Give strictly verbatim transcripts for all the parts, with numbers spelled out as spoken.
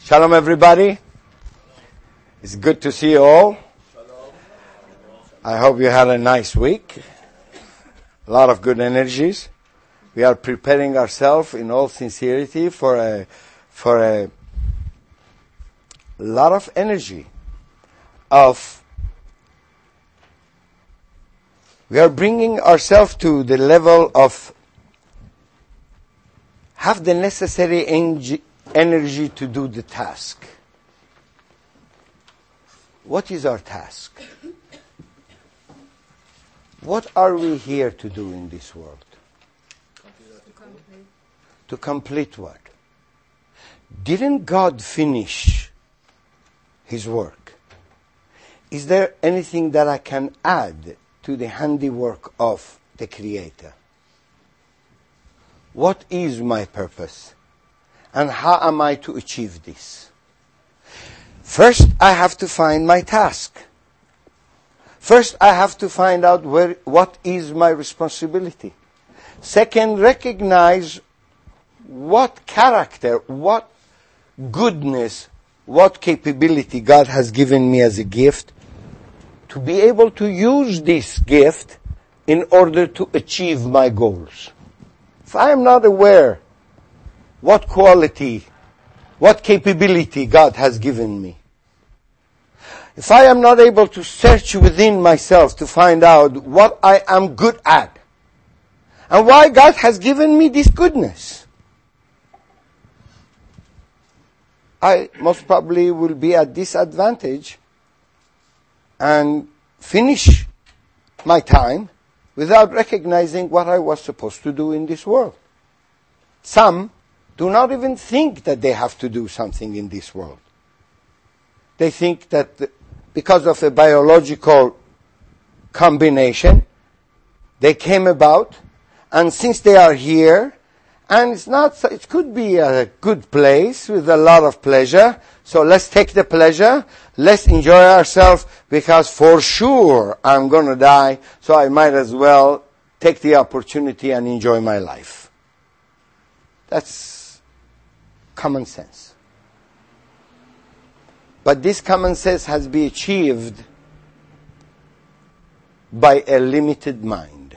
Shalom, everybody. It's good to see you all. I hope you had a nice week. A lot of good energies. We are preparing ourselves in all sincerity for a for a lot of energy. Of we are bringing ourselves to the level of have the necessary energy. energy to do the task. What is our task? What are we here to do in this world? To complete. To complete what? Didn't God finish His work? Is there anything that I can add to the handiwork of the Creator? What is my purpose? And how am I to achieve this? First, I have to find my task. First, I have to find out where, what is my responsibility. Second, recognize what character, what goodness, what capability God has given me as a gift to be able to use this gift in order to achieve my goals. If I am not aware what quality, what capability God has given me, if I am not able to search within myself to find out what I am good at, and why God has given me this goodness, I most probably will be at disadvantage and finish my time without recognizing what I was supposed to do in this world. Some do not even think that they have to do something in this world. They think that because of a biological combination, they came about, and since they are here, and it's not, it could be a good place with a lot of pleasure, so let's take the pleasure, let's enjoy ourselves, because for sure I'm going to die, so I might as well take the opportunity and enjoy my life. That's common sense. But this common sense has been achieved by a limited mind.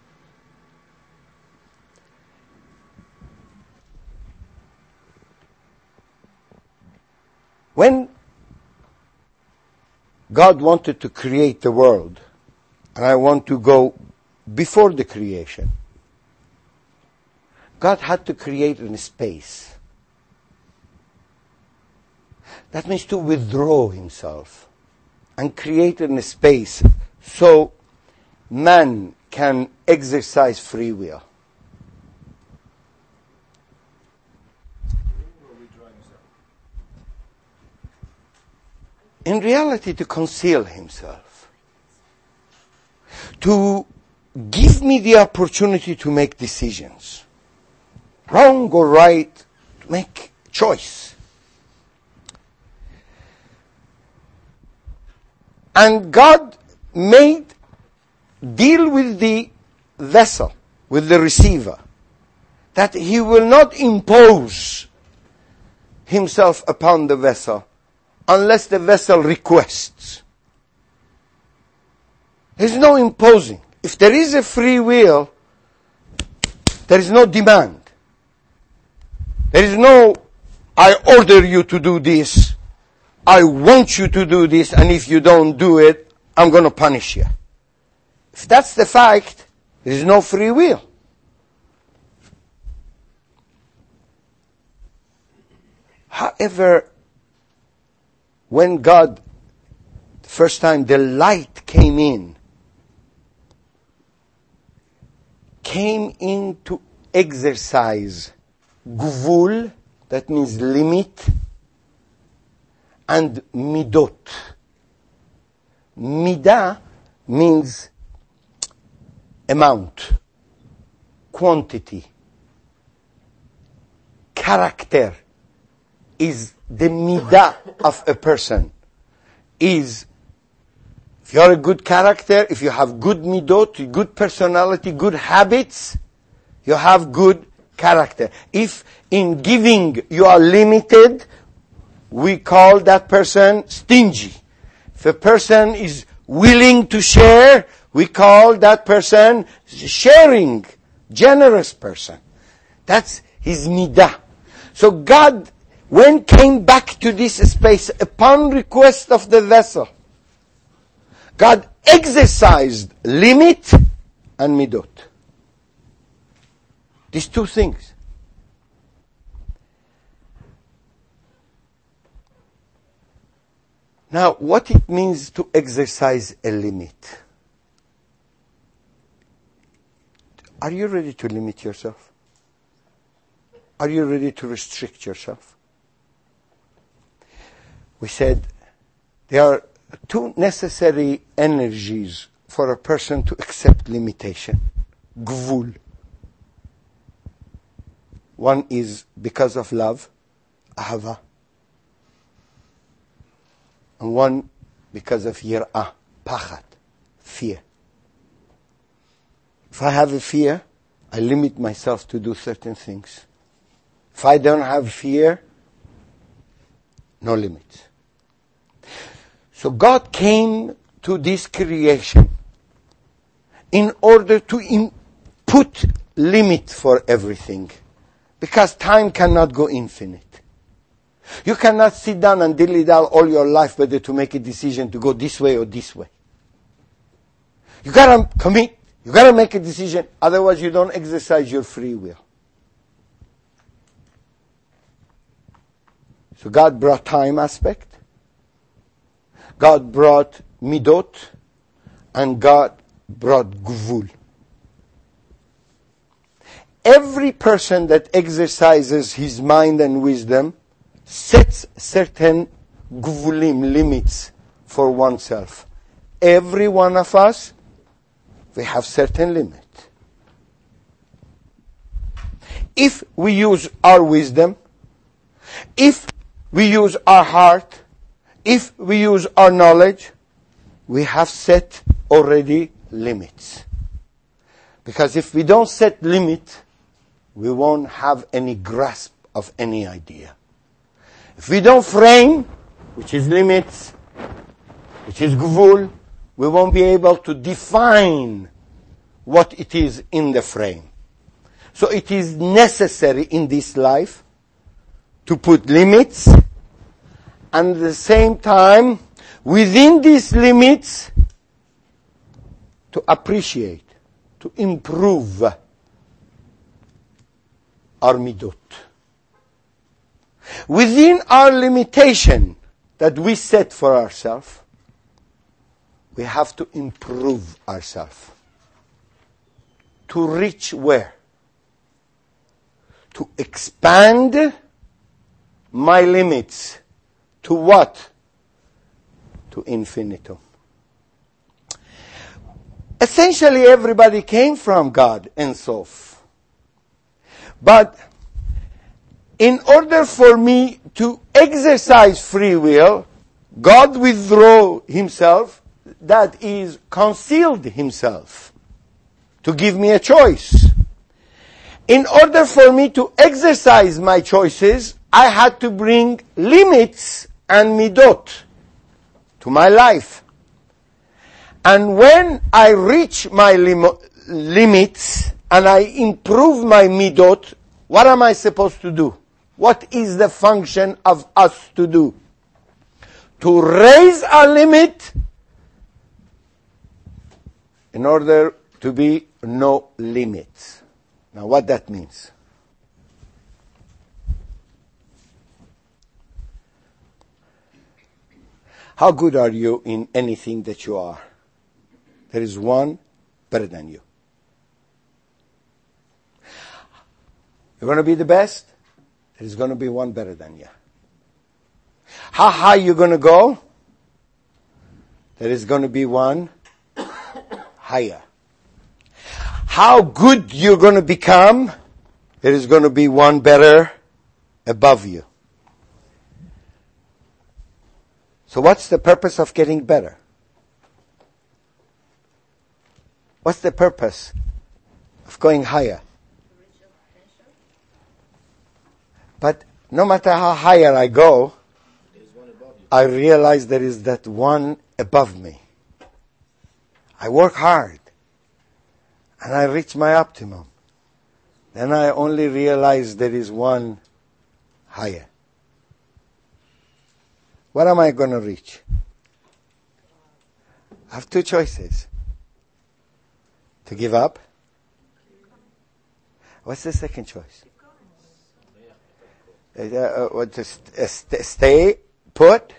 When God wanted to create the world, and I want to go before the creation, God had to create a space. That means to withdraw himself and create a space so man can exercise free will. In reality, to conceal himself. To give me the opportunity to make decisions. Wrong or right, to make choice. And God made deal with the vessel, with the receiver, that he will not impose himself upon the vessel unless the vessel requests. There is no imposing. If there is a free will, there is no demand. There is no, I order you to do this, I want you to do this, and if you don't do it, I'm going to punish you. If that's the fact, there is no free will. However, when God, the first time the light came in, came in to exercise gvul, that means limit, and midot. Midah means amount, quantity. Character is the midah of a person. Is, if you are a good character, if you have good midot, good personality, good habits, you have good character. If in giving you are limited, we call that person stingy. If a person is willing to share, we call that person sharing, generous person. That's his midah. So God, when came back to this space upon request of the vessel, God exercised limit and midot. These two things. Now, what it means to exercise a limit? Are you ready to limit yourself? Are you ready to restrict yourself? We said there are two necessary energies for a person to accept limitation. Gvul. One is because of love, ahava. And one because of yir'ah, pachat, fear. If I have a fear, I limit myself to do certain things. If I don't have fear, no limits. So God came to this creation in order to in- put limit for everything. Because time cannot go infinite. You cannot sit down and dilly-dally all your life whether to make a decision to go this way or this way. You gotta commit. You gotta make a decision. Otherwise you don't exercise your free will. So God brought time aspect. God brought midot. And God brought gvul. Every person that exercises his mind and wisdom sets certain gvulim, limits for oneself. Every one of us, we have certain limit. If we use our wisdom, if we use our heart, if we use our knowledge, we have set already limits. Because if we don't set limit, we won't have any grasp of any idea. If we don't frame, which is limits, which is gvul, we won't be able to define what it is in the frame. So it is necessary in this life to put limits, and at the same time, within these limits, to appreciate, to improve our midot. Within our limitation that we set for ourselves, we have to improve ourselves. To reach where? To expand my limits. To what? To infinitum. Essentially everybody came from God, Ein Sof. But in order for me to exercise free will, God withdrew himself, that is, concealed himself, to give me a choice. In order for me to exercise my choices, I had to bring limits and midot to my life. And when I reach my lim- limits and I improve my midot, what am I supposed to do? What is the function of us to do? To raise our limit in order to be no limits. Now what that means? How good are you in anything that you are? There is one better than you. You're going to be the best? There is going to be one better than you. How high you're going to go? There is going to be one higher. How good you're going to become? There is going to be one better above you. So what's the purpose of getting better? What's the purpose of going higher? But no matter how higher I go, I realize there is that one above me. I work hard and I reach my optimum. Then I only realize there is one higher. What am I going to reach? I have two choices. To give up. What's the second choice? Uh, uh, what to st- uh, st- stay put.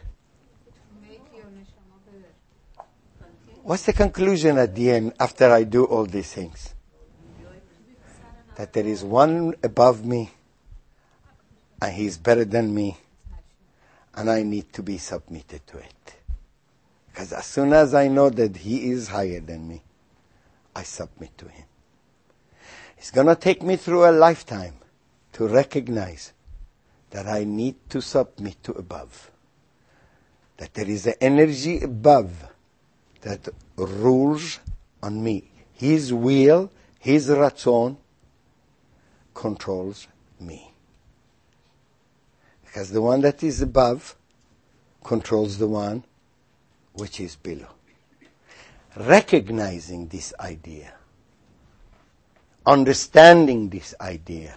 What's the conclusion at the end after I do all these things? That there is one above me and he's better than me and I need to be submitted to it. Because as soon as I know that he is higher than me, I submit to him. It's going to take me through a lifetime to recognize that I need to submit to above. That there is an energy above that rules on me. His will, his ratzon, controls me. Because the one that is above controls the one which is below. Recognizing this idea, understanding this idea,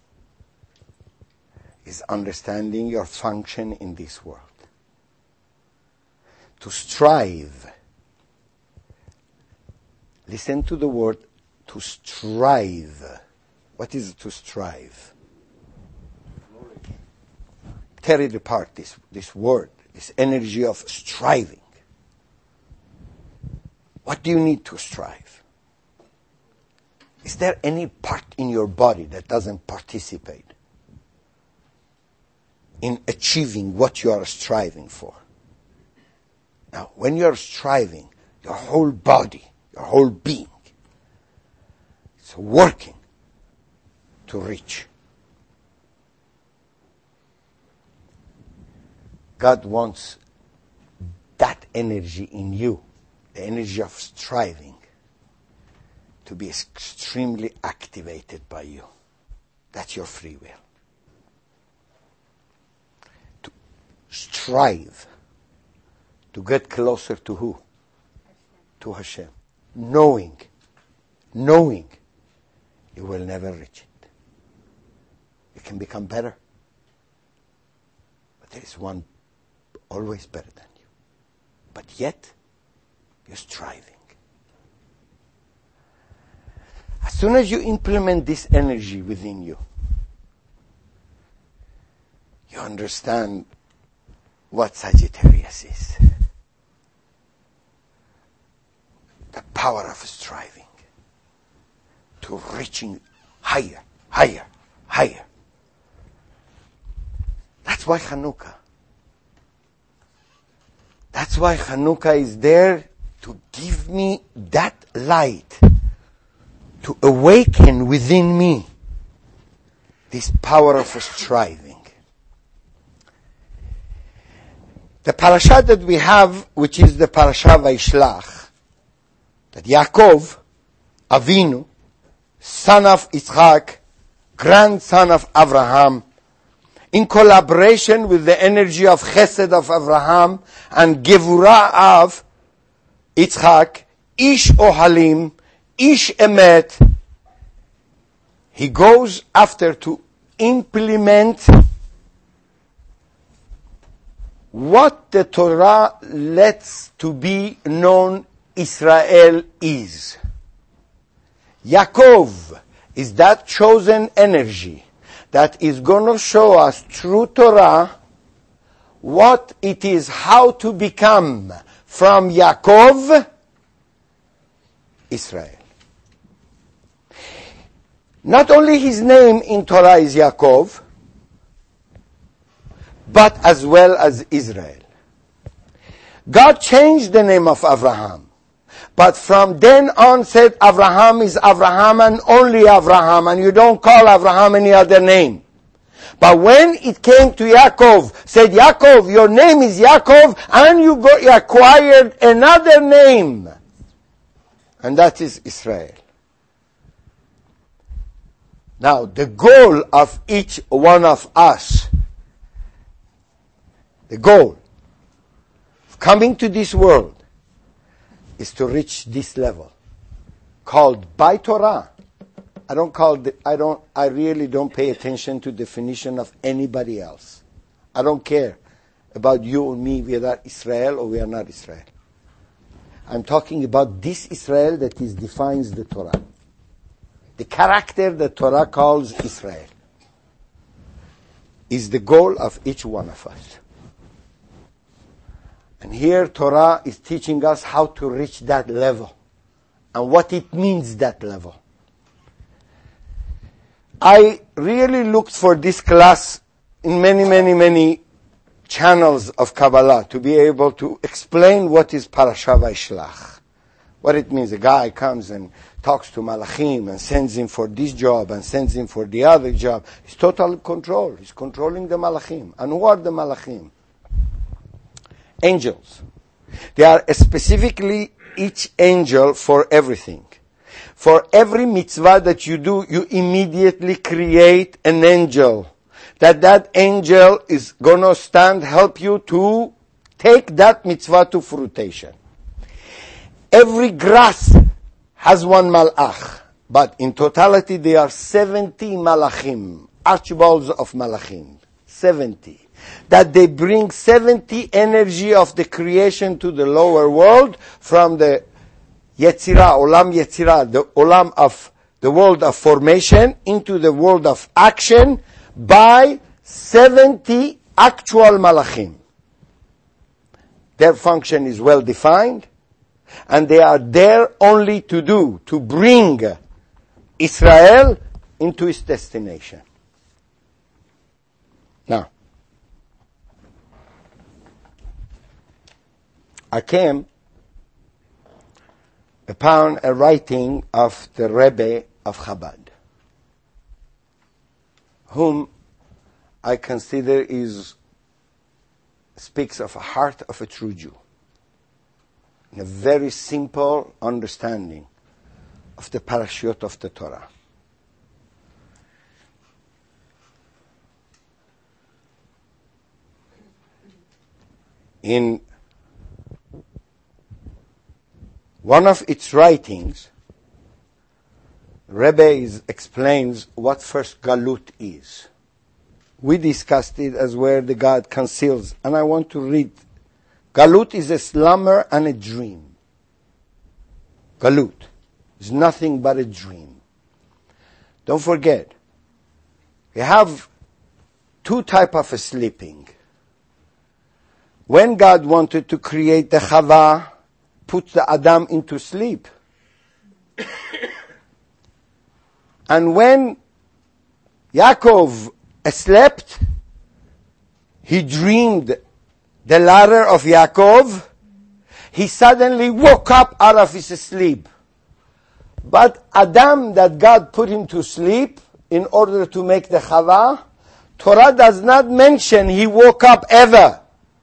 is understanding your function in this world. To strive. Listen to the word to strive. What is to strive? Tear it apart, this, this word, this energy of striving. What do you need to strive? Is there any part in your body that doesn't participate in achieving what you are striving for? Now, when you are striving, your whole body, your whole being, is working to reach. God wants that energy in you, the energy of striving, to be extremely activated by you. That's your free will. To strive to get closer to who? To Hashem. Knowing, knowing you will never reach it. You can become better, but there is one always better than you. But yet, you're striving. As soon as you implement this energy within you, you understand what Sagittarius is. The power of striving to reaching higher, higher, higher. That's why Hanukkah. That's why Hanukkah is there to give me that light, to awaken within me this power of striving. The parasha that we have, which is the parasha Vaishlach, that Yaakov, Avinu, son of Yitzchak, grandson of Abraham, in collaboration with the energy of Chesed of Abraham and Gevurah of Yitzchak, Ish Ohalim, Ish Emet, he goes after to implement what the Torah lets to be known Israel is. Yaakov is that chosen energy that is going to show us through Torah what it is, how to become from Yaakov, Israel. Not only his name in Torah is Yaakov, but as well as Israel. God changed the name of Abraham. But from then on said Abraham is Abraham and only Abraham, and you don't call Abraham any other name. But when it came to Yaakov, said Yaakov, your name is Yaakov, and you, got, you acquired another name. And that is Israel. Now, the goal of each one of us, the goal coming to this world is to reach this level, called by Torah. I don't call the, I don't, I really don't pay attention to definition of anybody else. I don't care about you and me, we are Israel or we are not Israel. I'm talking about this Israel that is defines the Torah. The character that Torah calls Israel is the goal of each one of us. And here Torah is teaching us how to reach that level and what it means, that level. I really looked for this class in many, many, many channels of Kabbalah to be able to explain what is Parashat Vaishlach. What it means. A guy comes and talks to Malachim and sends him for this job and sends him for the other job. He's total control. He's controlling the Malachim. And who are the Malachim? Angels. They are specifically each angel for everything. For every mitzvah that you do, you immediately create an angel. That that angel is going to stand, help you to take that mitzvah to fruition. Every grass has one malach, but in totality there are seventy malachim, archbalds of malachim, seventy. That they bring seventy energy of the creation to the lower world from the Yetzirah, Olam Yetzirah, the Olam of the world of formation into the world of action by seventy actual malachim. Their function is well defined, and they are there only to do, to bring Israel into its destination. Now, I came upon a writing of the Rebbe of Chabad, whom I consider is speaks of a heart of a true Jew, in a very simple understanding of the parashiyot of the Torah. In one of its writings, Rebbe is, explains what first galut is. We discussed it as where the God conceals, and I want to read. Galut is a slumber and a dream. Galut is nothing but a dream. Don't forget, we have two types of sleeping. When God wanted to create the Chava, put the Adam into sleep. And when Yaakov slept, he dreamed the ladder of Yaakov. He suddenly woke up out of his sleep. But Adam, that God put him to sleep in order to make the Chava, Torah does not mention he woke up ever.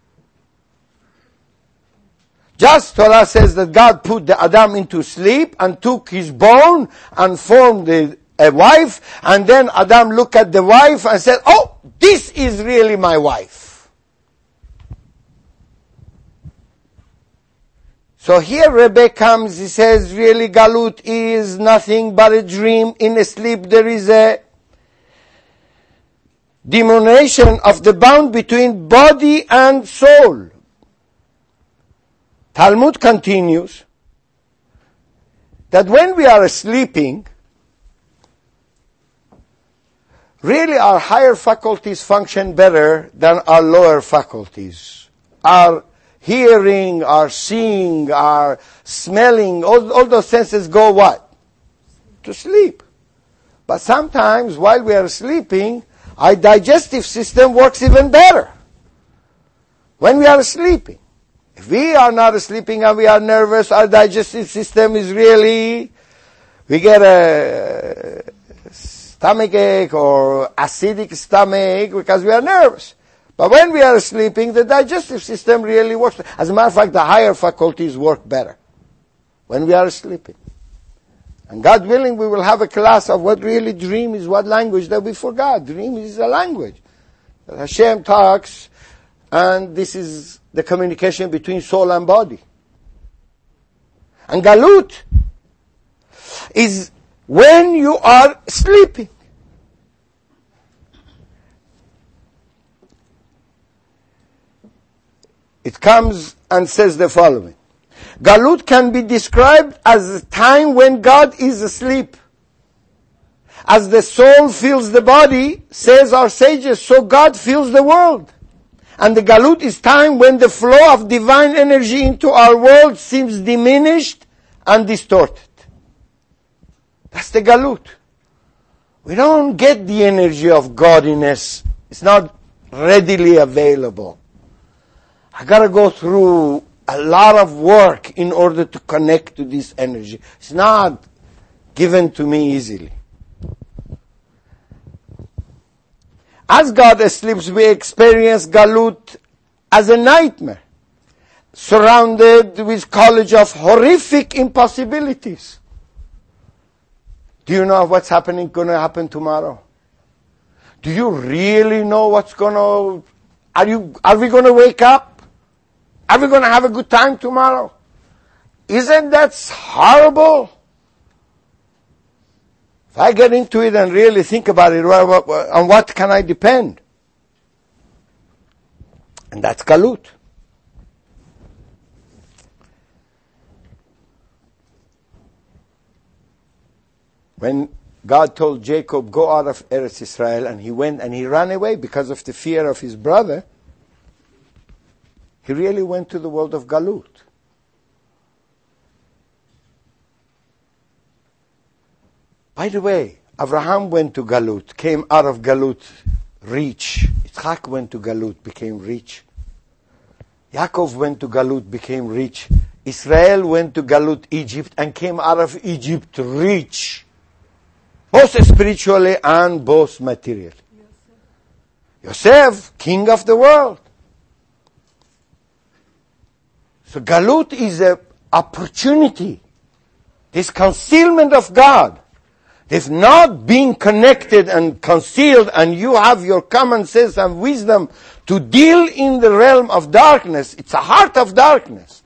Just Torah says that God put the Adam into sleep and took his bone and formed a, a wife, and then Adam looked at the wife and said, "Oh, this is really my wife." So here Rebbe comes, he says, really Galut is nothing but a dream. In a sleep there is a diminution of the bound between body and soul. Talmud continues that when we are sleeping, really our higher faculties function better than our lower faculties. Our hearing, our seeing, our smelling, all, all those senses go what? To sleep. But sometimes while we are sleeping, our digestive system works even better. When we are sleeping. If we are not sleeping and we are nervous, our digestive system is really, we get a stomach ache or acidic stomach because we are nervous. But when we are sleeping, the digestive system really works. As a matter of fact, the higher faculties work better when we are sleeping. And God willing, we will have a class of what really dream is, what language that we forgot. Dream is a language. Hashem talks and this is the communication between soul and body. And galut is when you are sleeping. It comes and says the following. Galut can be described as a time when God is asleep. As the soul fills the body, says our sages, so God fills the world. And the galut is time when the flow of divine energy into our world seems diminished and distorted. That's the galut. We don't get the energy of godliness. It's not readily available. I gotta go through a lot of work in order to connect to this energy. It's not given to me easily. As God sleeps, we experience galut as a nightmare, surrounded with college of horrific impossibilities. Do you know what's happening, going to happen tomorrow? Do you really know what's going to, are you, are we going to wake up? Are we going to have a good time tomorrow? Isn't that horrible? If I get into it and really think about it, on what can I depend? And that's galut. When God told Jacob, go out of Eretz Israel, and he went and he ran away because of the fear of his brother, he really went to the world of galut. By the way, Abraham went to galut, came out of galut rich. Yitzchak went to galut, became rich. Yaakov went to galut, became rich. Israel went to galut Egypt and came out of Egypt rich. Both spiritually and both materially. Yosef. Yosef, king of the world. So galut is an opportunity. This concealment of God. If not being connected and concealed, and you have your common sense and wisdom to deal in the realm of darkness, it's a heart of darkness,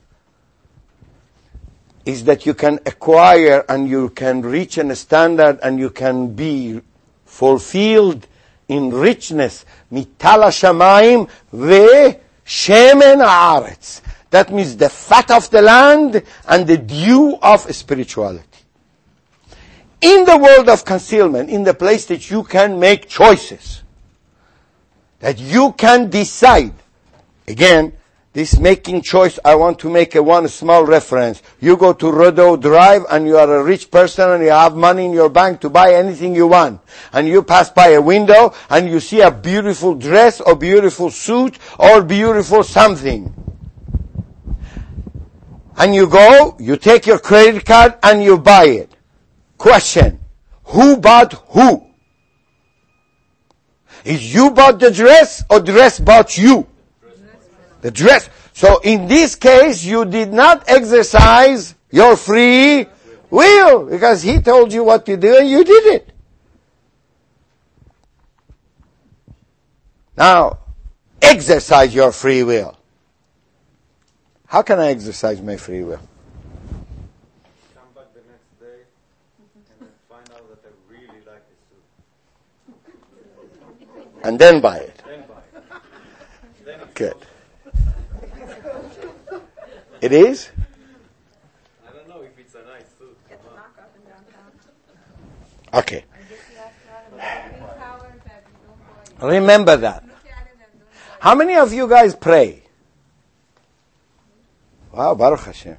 is that you can acquire and you can reach a standard and you can be fulfilled in richness. Mitala shamayim ve shemen haaretz. That means the fat of the land and the dew of spirituality. In the world of concealment, in the place that you can make choices, that you can decide. Again, this making choice, I want to make a one small reference. You go to Rodeo Drive and you are a rich person and you have money in your bank to buy anything you want. And you pass by a window and you see a beautiful dress or beautiful suit or beautiful something. And you go, you take your credit card and you buy it. Question, who bought who? Is you bought the dress or dress bought you? The dress. So in this case, you did not exercise your free will because he told you what to do and you did it. Now, exercise your free will. How can I exercise my free will? And then buy it. Then buy it. Then good. It is? I don't know if it's a nice suit. It's knock up and downtown. Okay. Remember that. How many of you guys pray? Wow, Baruch Hashem.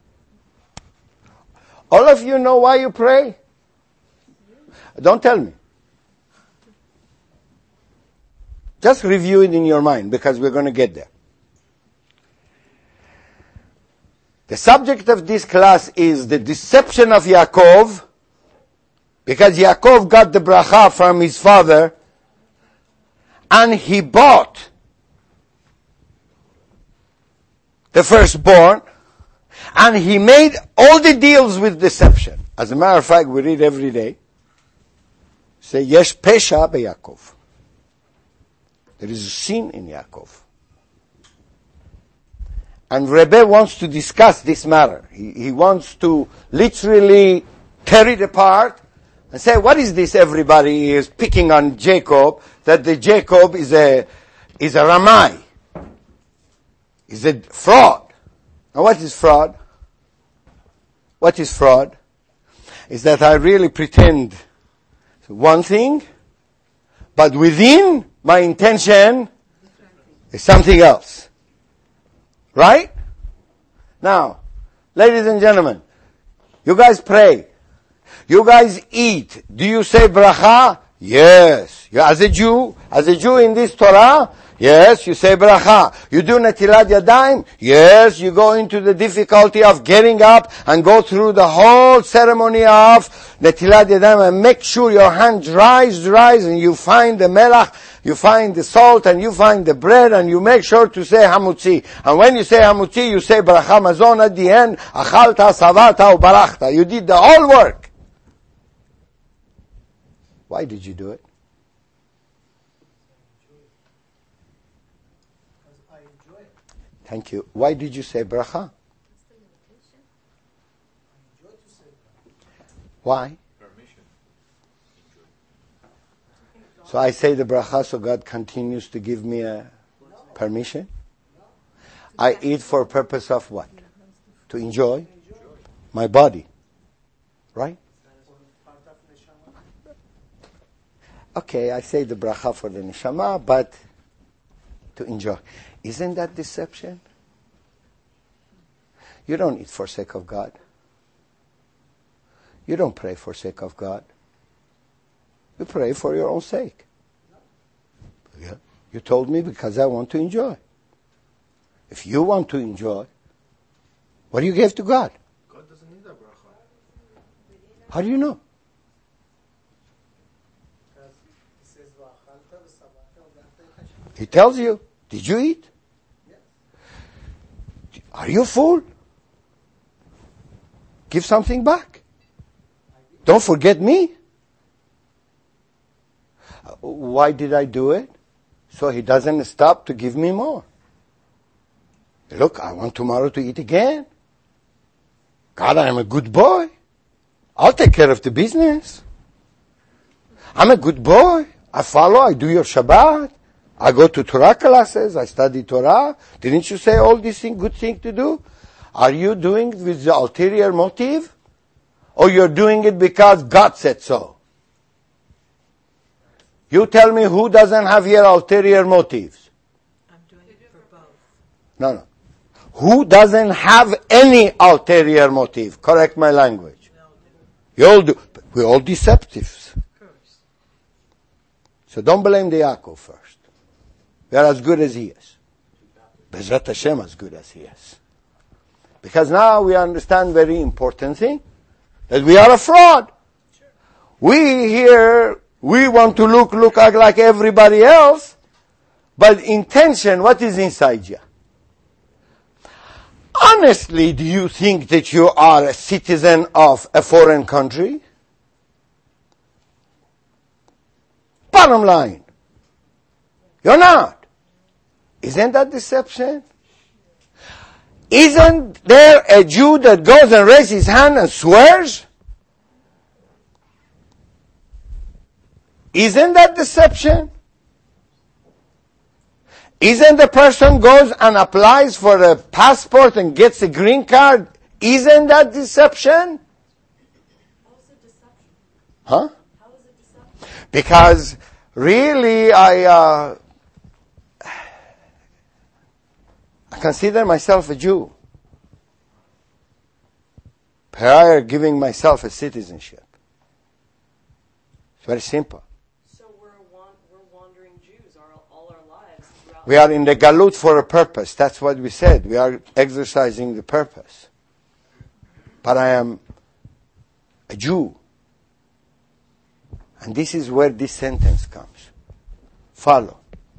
All of you know why you pray? Don't tell me. Just review it in your mind because we're going to get there. The subject of this class is the deception of Yaakov, because Yaakov got the bracha from his father and he bought the firstborn and he made all the deals with deception. As a matter of fact, we read every day, say, Yesh pesha be Yaakov. There is a sin in Yaakov. And Rebbe wants to discuss this matter. He, he wants to literally tear it apart and say, what is this everybody is picking on Jacob, that the Jacob is a, is a Ramai, is a fraud. Now what is fraud? What is fraud? Is that I really pretend one thing, but within my intention is something else. Right? Now, ladies and gentlemen, you guys pray. You guys eat. Do you say bracha? Yes. You, as a Jew, as a Jew in this Torah, yes, you say bracha. You do netilat yadayim? Yes, you go into the difficulty of getting up and go through the whole ceremony of netilat yadayim and make sure your hand dries, dries, and you find the melach, you find the salt, and you find the bread, and you make sure to say hamutzi. And when you say hamutzi, you say bracha mazon at the end, achalta, savata, ubarachta. You did the whole work. Why did you do it? Thank you. Why did you say bracha? Why? So I say the bracha so God continues to give me a permission? I eat for purpose of what? To enjoy my body. Right? Okay, I say the bracha for the neshama, but to enjoy. Isn't that deception? You don't eat for sake of God. You don't pray for sake of God. You pray for your own sake. Yeah. You told me because I want to enjoy. If you want to enjoy, what do you give to God? God doesn't need a bracha. How do you know? He tells you, did you eat? Are you full? Give something back. Don't forget me. Why did I do it? So he doesn't stop to give me more. Look, I want tomorrow to eat again. God, I am a good boy. I'll take care of the business. I'm a good boy. I follow, I do your Shabbat. I go to Torah classes, I study Torah. Didn't you say all these things, good things to do? Are you doing it with the ulterior motive? Or you're doing it because God said so? You tell me who doesn't have here ulterior motives? I'm doing it for both. No, no. Who doesn't have any ulterior motive? Correct my language. You all do. We're all deceptives. So don't blame the Yaakov first. We are as good as he is. Bezrat Hashem as good as he is. Because now we understand very important thing, that we are a fraud. Sure. We here, we want to look, look like everybody else, but intention, what is inside you? Honestly, do you think that you are a citizen of a foreign country? Bottom line. You're not. Isn't that deception? Isn't there a Jew that goes and raises his hand and swears? Isn't that deception? Isn't the person goes and applies for a passport and gets a green card? Isn't that deception? How is it deception? Huh? How is it deception? Because really I... Uh, I consider myself a Jew prior giving myself a citizenship. It's very simple. So we're, wan- we're wandering Jews all, all our lives. We are in the galut for a purpose. That's what we said. We are exercising the purpose. But I am a Jew. And this is where this sentence comes. Follow.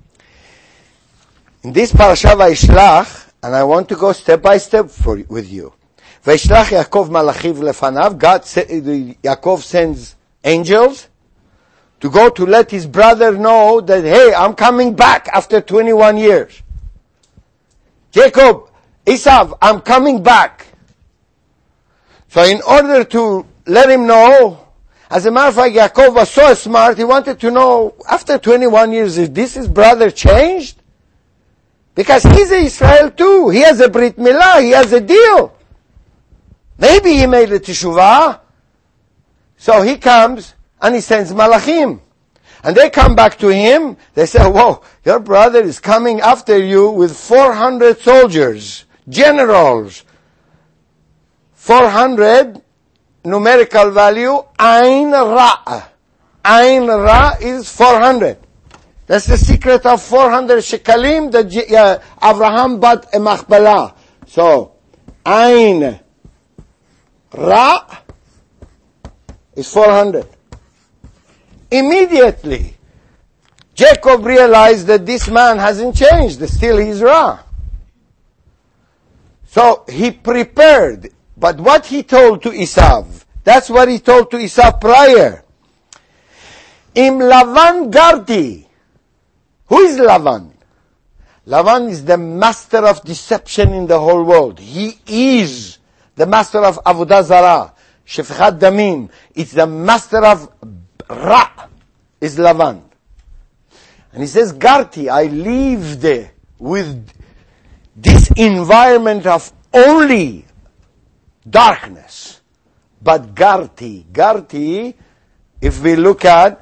In this parasha Vayishlach, and I want to go step by step for, with you. Vayishlach Yaakov malachiv lefanav. God, Yaakov sends angels to go to let his brother know that, hey, I'm coming back after twenty-one years. Jacob, Esav, I'm coming back. So in order to let him know, as a matter of fact, Yaakov was so smart, he wanted to know, after twenty-one years, if this his brother changed? Because he's Israel too. He has a Brit Milah, he has a deal. Maybe he made a teshuvah. So he comes and he sends malachim. And they come back to him. They say, whoa, your brother is coming after you with four hundred soldiers, generals. four hundred, numerical value, Ain Ra. Ain Ra is four hundred. That's the secret of four hundred shekalim that uh, Abraham bought a machpelah. So, Ain Ra is four hundred. Immediately, Jacob realized that this man hasn't changed. Still he's Ra. So he prepared. But what he told to Esav, that's what he told to Esav prior. Im Lavan Garti. Who is Lavan? Lavan is the master of deception in the whole world. He is the master of Avodah Zarah, Shefchat Damim. It's the master of Ra, is Lavan. And he says, Garti, I lived with this environment of only darkness. But Garti, Garti, if we look at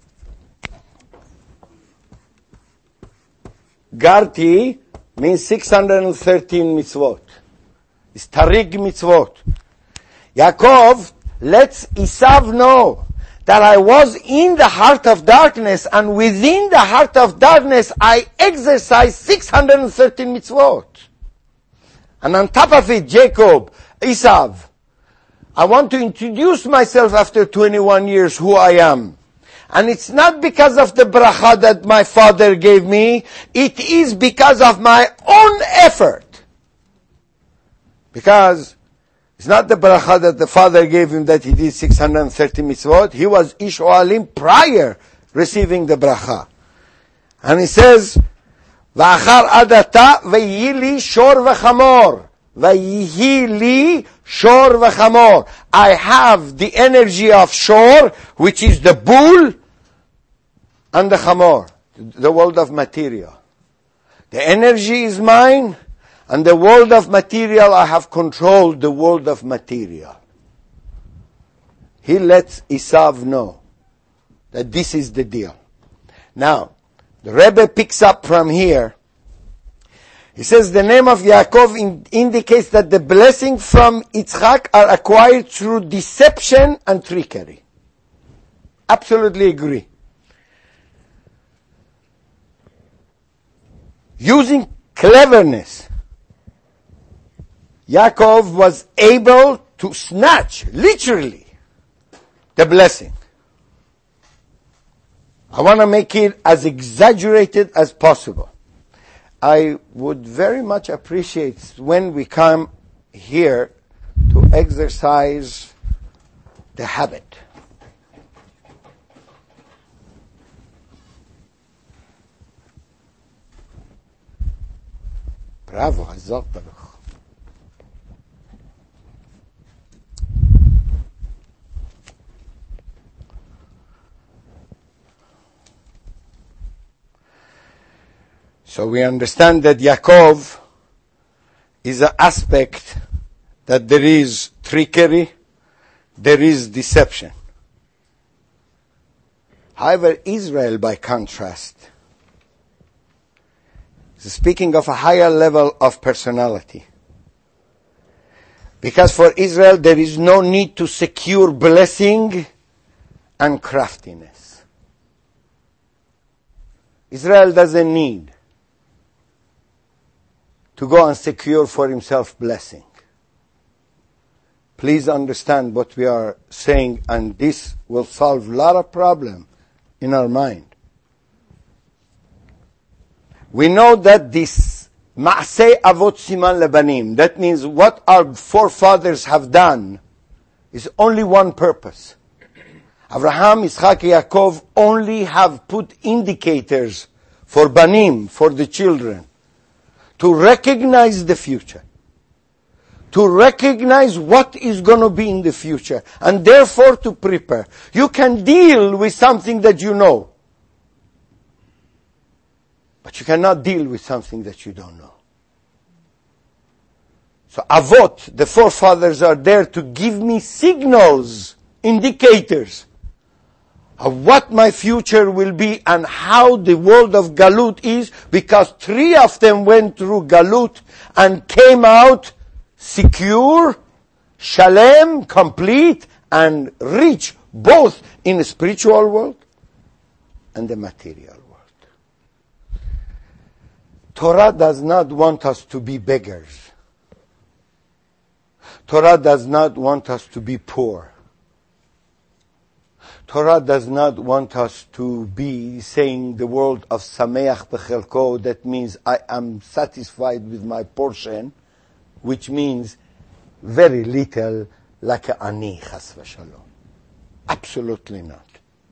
Garti means six hundred thirteen mitzvot. It's Tarig mitzvot. Yaakov lets Esav know that I was in the heart of darkness, and within the heart of darkness I exercised six hundred thirteen mitzvot. And on top of it, Jacob, Esav, I want to introduce myself after twenty-one years who I am. And it's not because of the bracha that my father gave me. It is because of my own effort. Because it's not the bracha that the father gave him that he did six hundred thirty mitzvot. He was Ish Oalim prior receiving the bracha. And he says, V'achar adata v'yihi li shor v'chamor. V'yihi li shor v'chamor. I have the energy of shor, which is the bull, and the chamor, the world of material. The energy is mine, and the world of material, I have controlled the world of material. He lets Esav know that this is the deal. Now, the Rebbe picks up from here. He says the name of Yaakov in, indicates that the blessing from Yitzchak are acquired through deception and trickery. Absolutely agree. Using cleverness, Yaakov was able to snatch, literally, the blessing. I want to make it as exaggerated as possible. I would very much appreciate when we come here to exercise the habit. Bravo, Hazak Baruch. So we understand that Yaakov is an aspect that there is trickery, there is deception. However, Israel, by contrast, is speaking of a higher level of personality. Because for Israel, there is no need to secure blessing and craftiness. Israel doesn't need to go and secure for himself blessing. Please understand what we are saying, and this will solve a lot of problems in our mind. We know that this Ma'aseh Avot Siman Lebanim, that means what our forefathers have done, is only one purpose. Abraham, Yitzchak, Yaakov only have put indicators for Banim, for the children, to recognize the future, to recognize what is going to be in the future, and therefore to prepare. You can deal with something that you know, but you cannot deal with something that you don't know. So Avot, the forefathers, are there to give me signals, indicators of what my future will be and how the world of Galut is, because three of them went through Galut and came out secure, shalem, complete, and rich, both in the spiritual world and the material world. Torah does not want us to be beggars. Torah does not want us to be poor. Torah does not want us to be saying the word of Sameach Bechelko, that means I am satisfied with my portion, which means very little, like a ani, chas v'shalom. Absolutely not.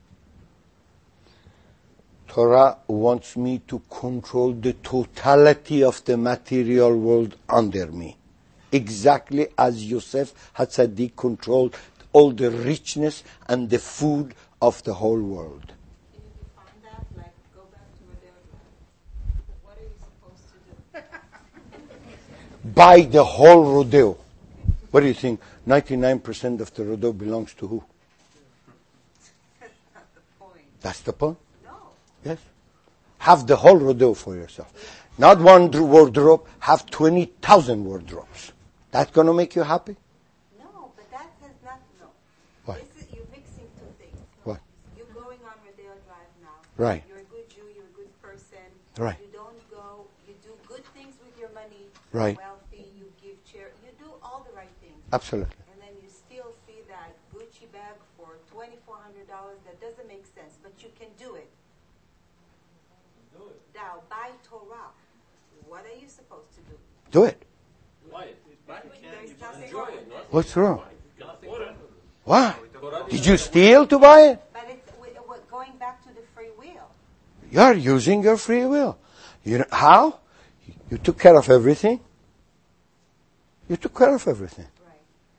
Torah wants me to control the totality of the material world under me, exactly as Yosef HaTzadik controlled all the richness and the food of the whole world. Can you define that? Like, go back to Rodeo Drive. What are you supposed to do? Buy the whole rodeo. What do you think? ninety-nine percent of the rodeo belongs to who? That's not the point. That's the point? No. Yes. Have the whole rodeo for yourself. Not one wardrobe, have twenty thousand wardrobes. That's going to make you happy? No, but that has not, no. What? This is, you're mixing two things. What? You're going on Rodeo Drive now. Right. You're a good Jew, you're a good person. Right. You don't go, you do good things with your money. Right. You're wealthy, you give charity, you do all the right things. Absolutely. And then you still see that Gucci bag for twenty-four hundred dollars. That doesn't make sense, but you can do it. Do it. Now, by Torah, what are you supposed to do? Do it. Why? Buy it. There's nothing Enjoy wrong it. with Not- it. What's wrong? Nothing wrong with it. Why? Torah Did you steal to buy it? But it's we- we're going back to the free will. You're using your free will. You know how? You took care of everything. You took care of everything. Right.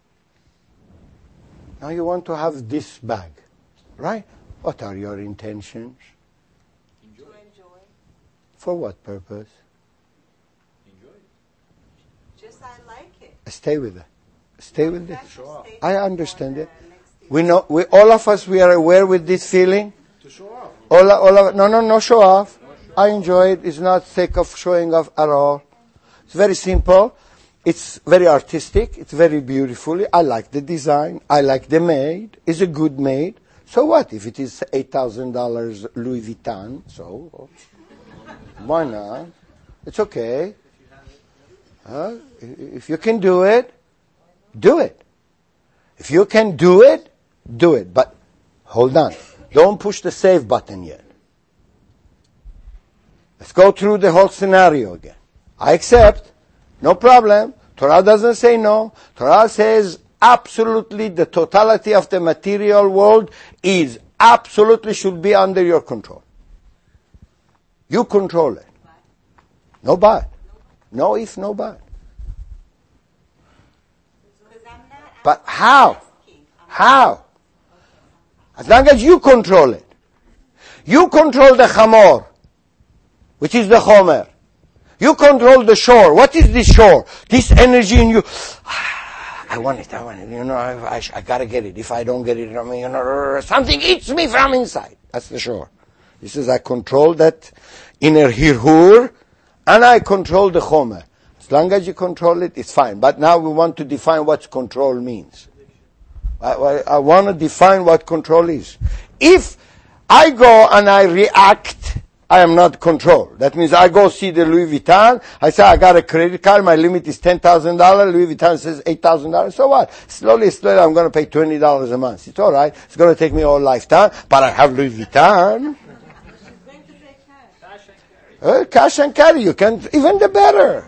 Now you want to have this bag, right? What are your intentions? To enjoy. For what purpose? Enjoy it. Just I like it. Stay with it. Stay with it. Special statement I for understand the it. next year. We know, we, all of us, we are aware with this feeling. To show off. All, all of, no, no, no show off. I enjoy it. It's not sake of showing off at all. It's very simple. It's very artistic. It's very beautifully. I like the design. I like the maid. It's a good maid. So what? If it is eight thousand dollars Louis Vuitton, so why not? It's okay. Huh? If you can do it, do it. If you can do it, do it. But hold on. Don't push the save button yet. Let's go through the whole scenario again. I accept. No problem. Torah doesn't say no. Torah says absolutely the totality of the material world is absolutely should be under your control. You control it. No but. No if, no but. Because I'm not But how? asking. I'm How? As long as you control it. You control the chamor, which is the chomer. You control the shore. What is this shore? This energy in you. I want it, I want it. You know, I, I, I gotta get it. If I don't get it, I mean, you know, something eats me from inside. That's the shore. This is, I control that inner hirhur, and I control the chomer. As long as you control it, it's fine. But now we want to define what control means. I, I, I want to define what control is. If I go and I react, I am not controlled. That means I go see the Louis Vuitton. I say, I got a credit card. My limit is ten thousand dollars. Louis Vuitton says eight thousand dollars. So what? Slowly, slowly, I'm going to pay twenty dollars a month. It's all right. It's going to take me all lifetime. But I have Louis Vuitton. She's going to pay cash. Cash and carry. Uh, cash and carry. You can, even the better.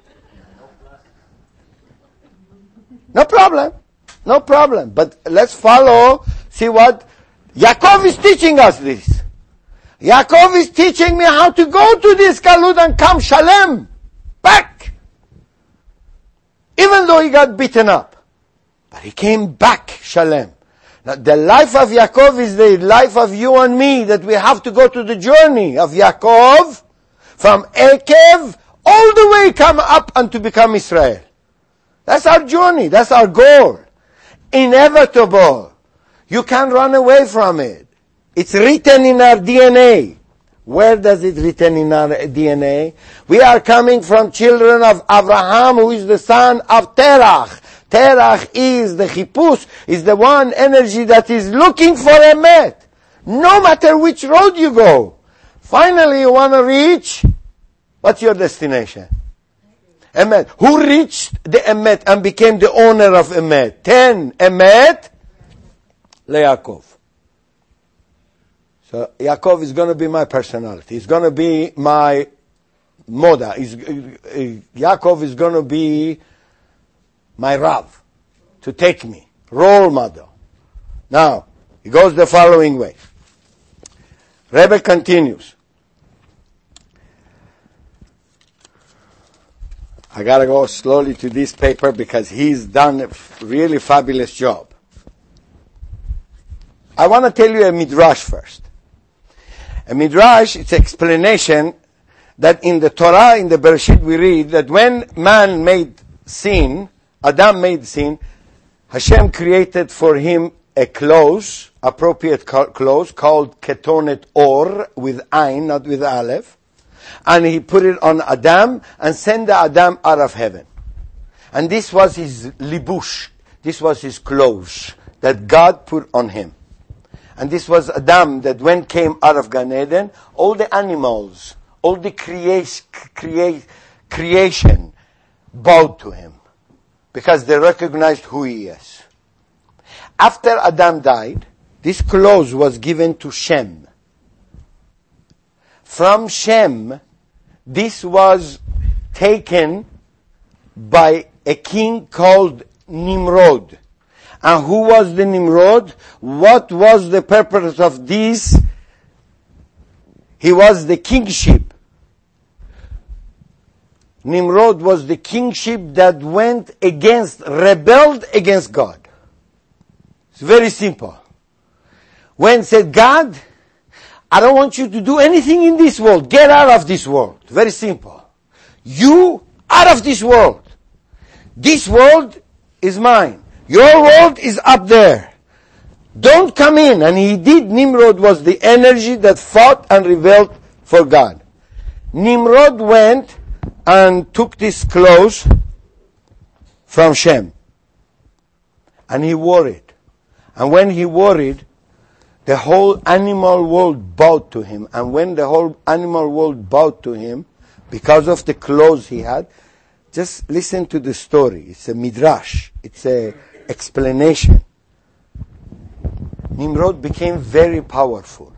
No problem. No problem. But let's follow, see what Yaakov is teaching us this. Yaakov is teaching me how to go to this galut and come shalem. back. Even though he got beaten up. But he came back, Shalem. Now, the life of Yaakov is the life of you and me, that we have to go to the journey of Yaakov, from Ekev, all the way come up and to become Israel. That's our journey, that's our goal. Inevitable. You can't run away from it. It's written in our D N A. Where does it written in our D N A? We are coming from children of Abraham, who is the son of Terach. Terach is the Chipus, is the one energy that is looking for Emet. No matter which road you go. Finally you want to reach, what's your destination? Emet. Who reached the Emet and became the owner of Emet? Ten Emet, Yaakov. So Yaakov is going to be my personality. He's going to be my moda. He's, uh, Yaakov is going to be my Rav, to take me, role model. Now, it goes the following way. Rebbe continues. I gotta go slowly to this paper because he's done a really fabulous job. I want to tell you a midrash first. A midrash, it's explanation that in the Torah, in the Bereshit, we read that when man made sin, Adam made sin, Hashem created for him a clothes, appropriate clothes, called ketonet or, with Ain, not with Aleph. And he put it on Adam and sent the Adam out of heaven. And this was his libush, this was his clothes that God put on him. And this was Adam that when came out of Gan Eden, all the animals, all the crea- crea- creation bowed to him. Because they recognized who he is. After Adam died, this clothes was given to Shem. From Shem, this was taken by a king called Nimrod. And who was the Nimrod? What was the purpose of this? He was the kingship. Nimrod was the kingship that went against, rebelled against God. It's very simple. When said, God, I don't want you to do anything in this world. Get out of this world. Very simple. You out of this world. This world is mine. Your world is up there. Don't come in. And he did. Nimrod was the energy that fought and rebelled for God. Nimrod went and took this clothes from Shem. And he wore it. And when he wore it, the whole animal world bowed to him. And when the whole animal world bowed to him, because of the clothes he had, just listen to the story. It's a midrash. It's a explanation. Nimrod became very powerful.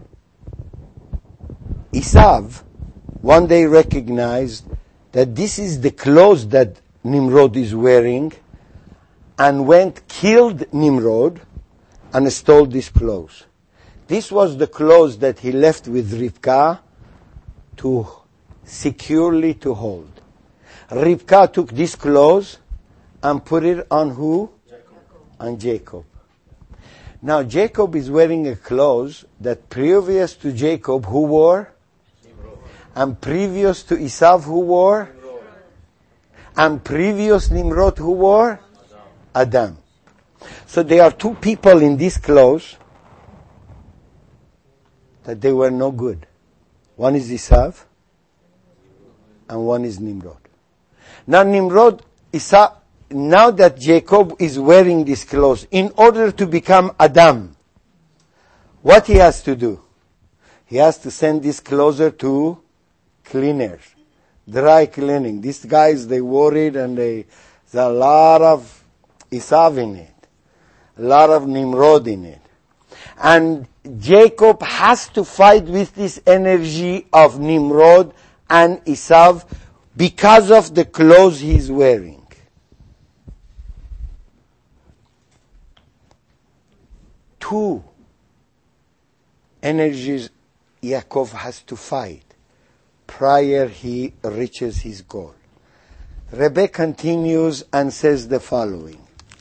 Esav one day recognized that this is the clothes that Nimrod is wearing, and went, killed Nimrod, and stole these clothes. This was the clothes that he left with Rivka to securely to hold. Rivka took these clothes and put it on who? Jacob. On Jacob. Now Jacob is wearing a clothes that previous to Jacob who wore? Nimrod. And previous to Esav who wore? Nimrod. And previous Nimrod who wore? Adam. Adam. So there are two people in these clothes that they were no good. One is Esav and one is Nimrod. Now Nimrod, Esav, now that Jacob is wearing these clothes, in order to become Adam, what he has to do? He has to send this closer to cleaners, dry cleaning. These guys, they wore it and they, there's a lot of Esav in it, a lot of Nimrod in it. And Jacob has to fight with this energy of Nimrod and Esav because of the clothes he's wearing. Two energies Yaakov has to fight prior he reaches his goal. Rebbe continues and says the following.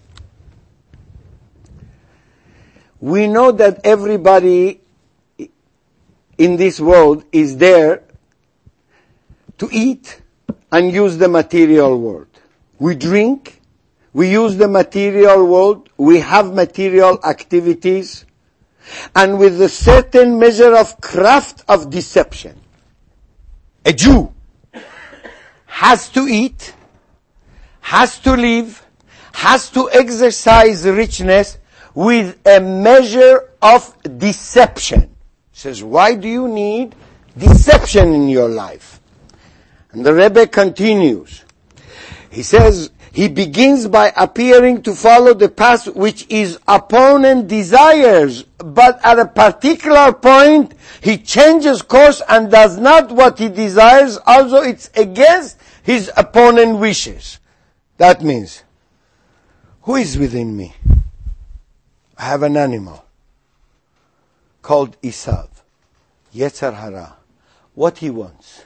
We know that everybody in this world is there to eat and use the material world. We drink, we use the material world, we have material activities, and with a certain measure of craft of deception. A Jew has to eat, has to live, has to exercise richness with a measure of deception. He says, why do you need deception in your life? And the Rebbe continues. He says, he begins by appearing to follow the path which his opponent desires, but at a particular point, he changes course and does not what he desires, although it's against his opponent's wishes. That means, who is within me? I have an animal called Isav, Yetzer Hara. What he wants?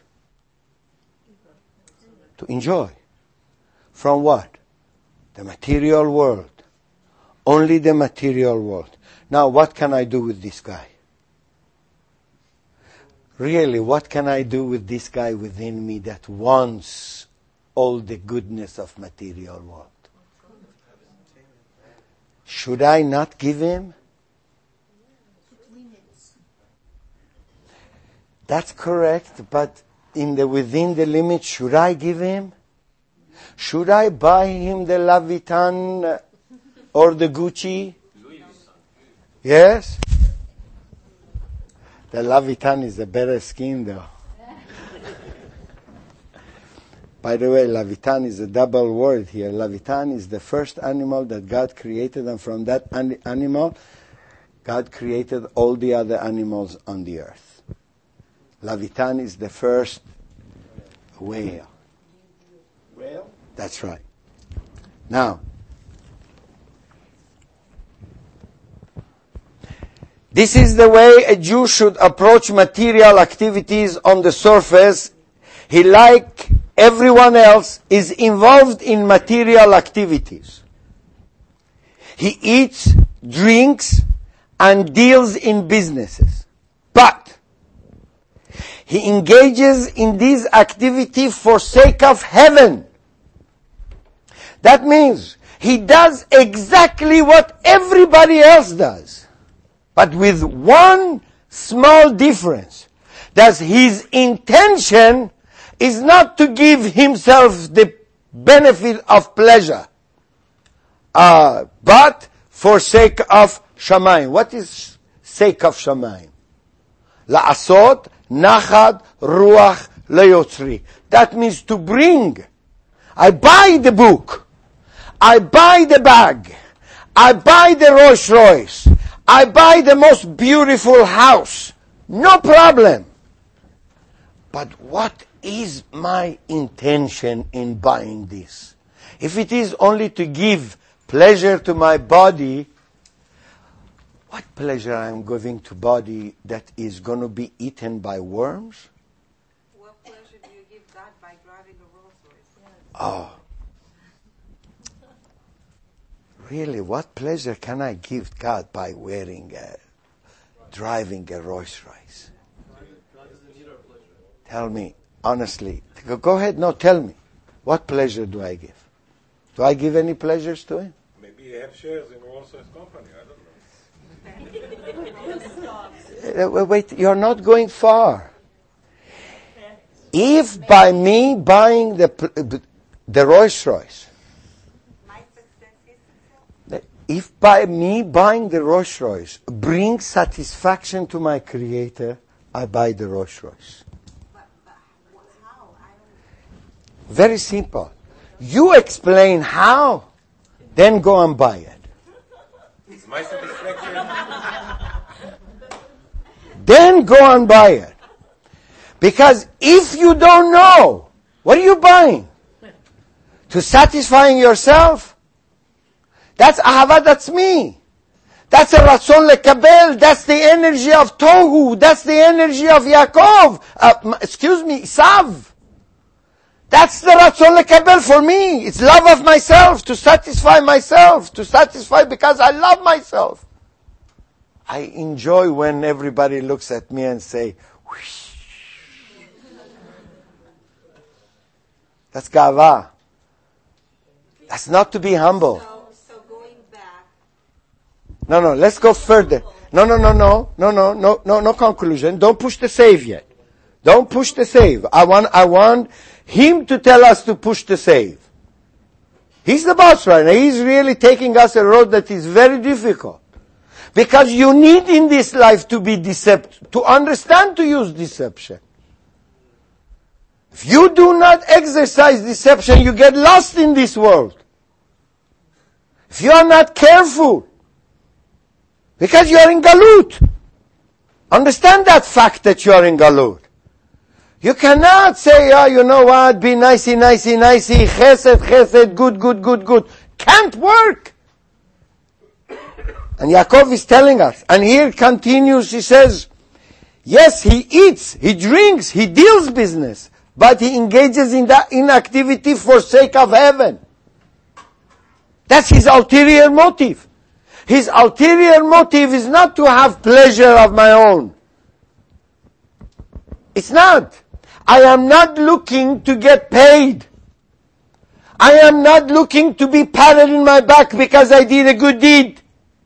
To enjoy. From what? The material world. Only the material world. Now, what can I do with this guy? Really, what can I do with this guy within me that wants all the goodness of material world? Should I not give him? That's correct, but in the within the limit, should I give him? Should I buy him the Louis Vuitton or the Gucci? Yes? The Louis Vuitton is a better skin though. By the way, Louis Vuitton is a double word here. Louis Vuitton is the first animal that God created, and from that an- animal, God created all the other animals on the earth. Louis Vuitton is the first whale. Well, That's right. Now, this is the way a Jew should approach material activities on the surface. He, like everyone else, is involved in material activities. He eats, drinks, and deals in businesses. But he engages in these activities for sake of heaven. That means he does exactly what everybody else does, but with one small difference. That his intention is not to give himself the benefit of pleasure, uh, but for sake of Shamayim. What is sake of Shamayim? La'asot nachad ruach leyotzri. That means to bring. I buy the book. I buy the bag. I buy the Rolls Royce. I buy the most beautiful house. No problem. But what is my intention in buying this? If it is only to give pleasure to my body, what pleasure I am giving to body that is going to be eaten by worms? What pleasure do you give God by driving a Rolls Royce? Oh. Really, what pleasure can I give God by wearing a, driving a Rolls Royce? Tell me, honestly. Go, go ahead, no, tell me. What pleasure do I give? Do I give any pleasures to him? Maybe you have shares in Rolls Royce company, I don't know. Uh, wait, you're not going far. If by me buying the, the Rolls Royce, if by me buying the Rolls Royce brings satisfaction to my Creator, I buy the Rolls Royce. But, but how? I don't... Very simple. You explain how, then go and buy it. It's my satisfaction. Then go and buy it. Because if you don't know, what are you buying? To satisfying yourself? That's ahava, that's me. That's a ratzon lekabel. That's the energy of Tohu. That's the energy of Yaakov. Uh, excuse me, Isav. That's That's the Ratzon Lekabel for me. It's love of myself, to satisfy myself, to satisfy because I love myself. I enjoy when everybody looks at me and say, whoosh. That's gava. That's not to be humble. So, so going back. No, no, let's go further. No, no, no, no, no, no, no, no, no conclusion. Don't push the save yet. Don't push the save. I want, I want him to tell us to push the save. He's the boss right now. He's really taking us a road that is very difficult. Because you need in this life to be decept, to understand to use deception. If you do not exercise deception, you get lost in this world. If you are not careful, because you are in Galut. Understand that fact that you are in Galut. You cannot say, oh, you know what, be nicey, nicey, nicey, chesed, chesed, good, good, good, good. Can't work. And Yaakov is telling us, and here continues, he says, yes, he eats, he drinks, he deals business, but he engages in that inactivity for sake of heaven. That's his ulterior motive. His ulterior motive is not to have pleasure of my own. It's not. I am not looking to get paid. I am not looking to be patted in my back because I did a good deed.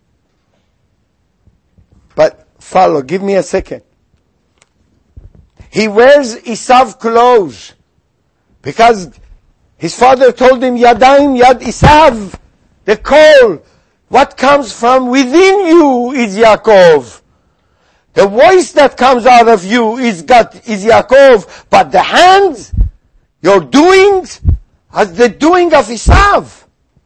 But follow, give me a second. He wears Esav clothes because his father told him, Yadayim Yad Esav, the coal. What comes from within you is Yaakov. The voice that comes out of you is God, is Yaakov. But the hands, your doings, are the doing of Esav.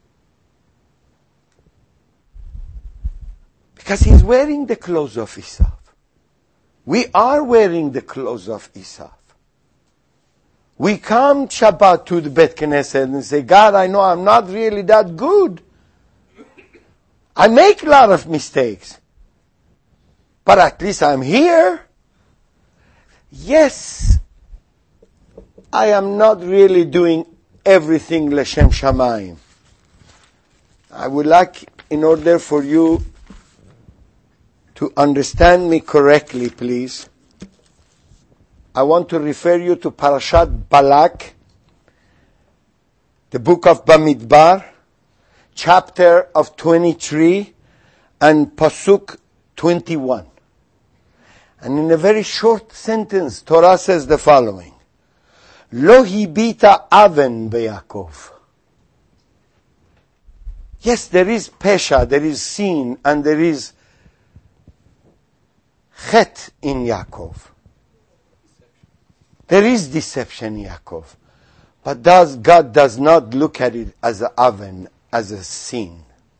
Because he's wearing the clothes of Esav. We are wearing the clothes of Esav. We come Shabbat to the Bet Knesset and say, God, I know I'm not really that good. I make a lot of mistakes. But at least I'm here. Yes, I am not really doing everything L'Shem Shamayim. I would like, in order for you to understand me correctly, please, I want to refer you to Parashat Balak, the book of Bamidbar, chapter of twenty-three and Pasuk twenty-one. And in a very short sentence, Torah says the following. Lo hibita aven beYaakov. Yes, there is pesha, there is sin, and there is chet in Yaakov. There is deception in Yaakov. But does, God does not look at it as an oven, as a sin.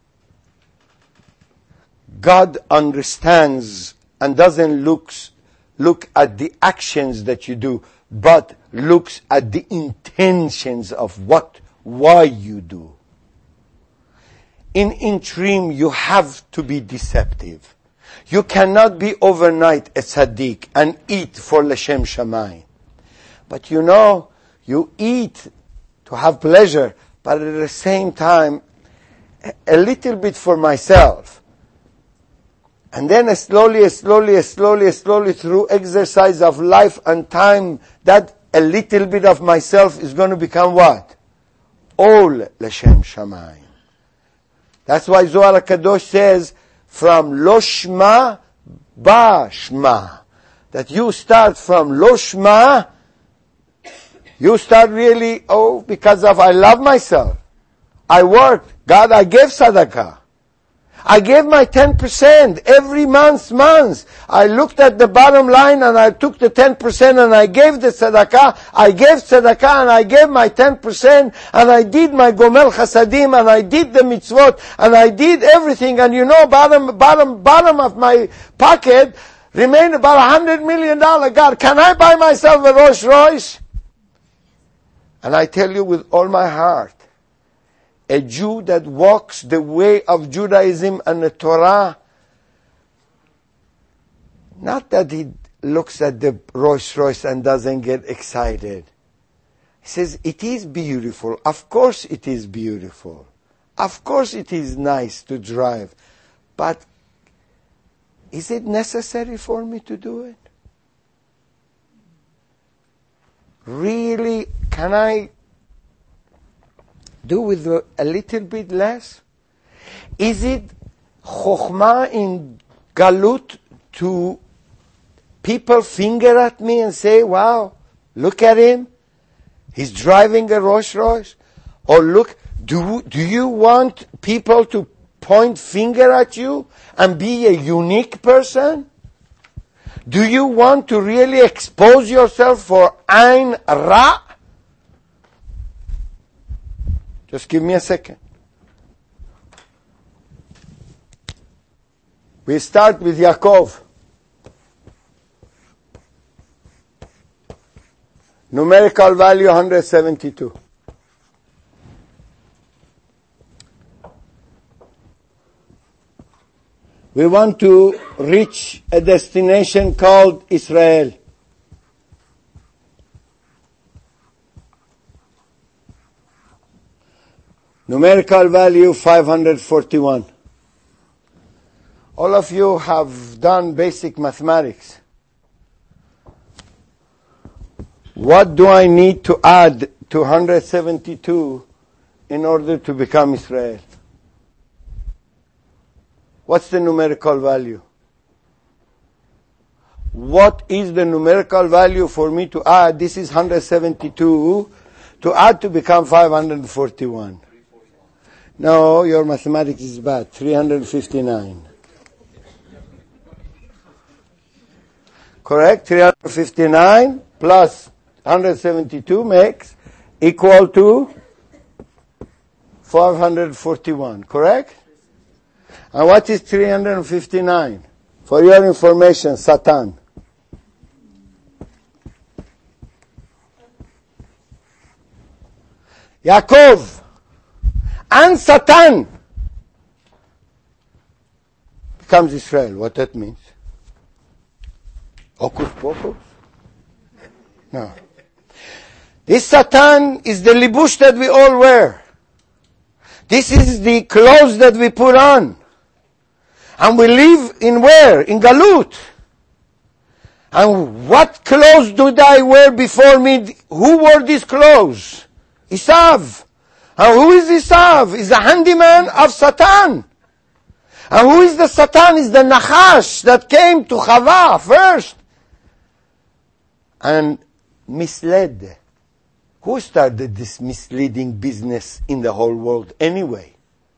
God understands and doesn't look, look at the actions that you do, but looks at the intentions of what, why you do. In interim, you have to be deceptive. You cannot be overnight a tzaddik and eat for L'Shem Shamayim. But you know, you eat to have pleasure, but at the same time, a little bit for myself. And then slowly, slowly, slowly, slowly through exercise of life and time, that a little bit of myself is going to become what? All L'Shem Shamayim. That's why Zohar HaKadosh says, from Lo Shma, Ba Shma. That you start from Lo Shma, you start really, oh, because of I love myself. I worked. God, I gave tzedakah. I gave my ten percent every month, month. I looked at the bottom line and I took the ten percent and I gave the tzedakah. I gave tzedakah and I gave my ten percent and I did my gomel chasadim and I did the mitzvot and I did everything. And you know, bottom, bottom, bottom of my pocket remained about a hundred million dollars. God, can I buy myself a Rolls Royce? And I tell you with all my heart, a Jew that walks the way of Judaism and the Torah, not that he looks at the Rolls Royce and doesn't get excited. He says, it is beautiful. Of course it is beautiful. Of course it is nice to drive. But is it necessary for me to do it? Really, can I do with a, a little bit less? Is it chokhmah in galut to people finger at me and say, wow, look at him? He's driving a Rolls Royce? Or look, do, do you want people to point finger at you and be a unique person? Do you want to really expose yourself for Ain Ra? Just give me a second. We start with Yaakov. Numerical value one hundred seventy-two. We want to reach a destination called Israel. Numerical value five hundred forty-one. All of you have done basic mathematics. What do I need to add to one hundred seventy-two in order to become Israel? What's the numerical value? What is the numerical value for me to add? This is one hundred seventy-two. To add to become five hundred forty-one. No, your mathematics is bad. three hundred fifty-nine. Correct? three hundred fifty-nine plus one hundred seventy-two makes equal to five hundred forty-one. Correct? And what is three hundred fifty-nine? For your information, Satan. Yaakov and Satan becomes Israel. What that means? Hocus pocus? No. This Satan is the libush that we all wear. This is the clothes that we put on. And we live in where? In Galut. And what clothes did I wear before me? Who wore these clothes? Esav. And who is Esav? Is the handyman of Satan. And who is the Satan? Is the Nachash that came to Chava first. And misled. Who started this misleading business in the whole world anyway?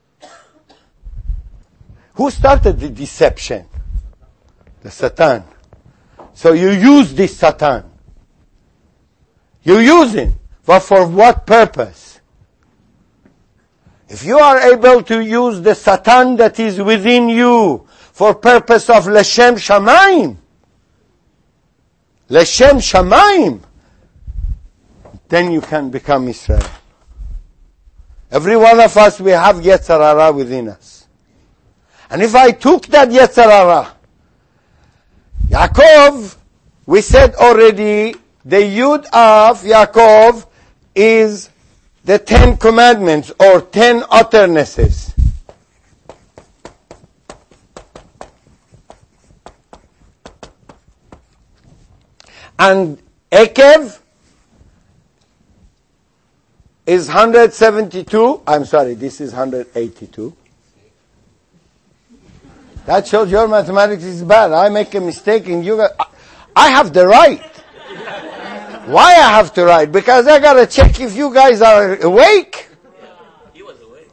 Who started the deception? The Satan. So you use this Satan. You use him. But for what purpose? If you are able to use the Satan that is within you for purpose of Leshem Shamayim, Leshem Shamayim, then you can become Israel. Every one of us, we have Yetzer Hara within us. And if I took that Yetzer Hara, Yaakov, we said already, the Yud of Yaakov is the Ten Commandments or Ten Utternesses. And Ekev is one hundred seventy-two. I'm sorry, this is one hundred eighty-two. That shows your mathematics is bad. I make a mistake and you got, I have the right. Why I have to write? Because I gotta check if you guys are awake. He was awake.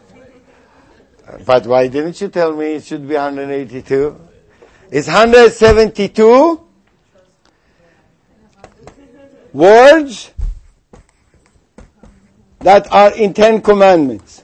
But why didn't you tell me it should be one hundred eighty-two? It's one hundred seventy-two words that are in Ten Commandments.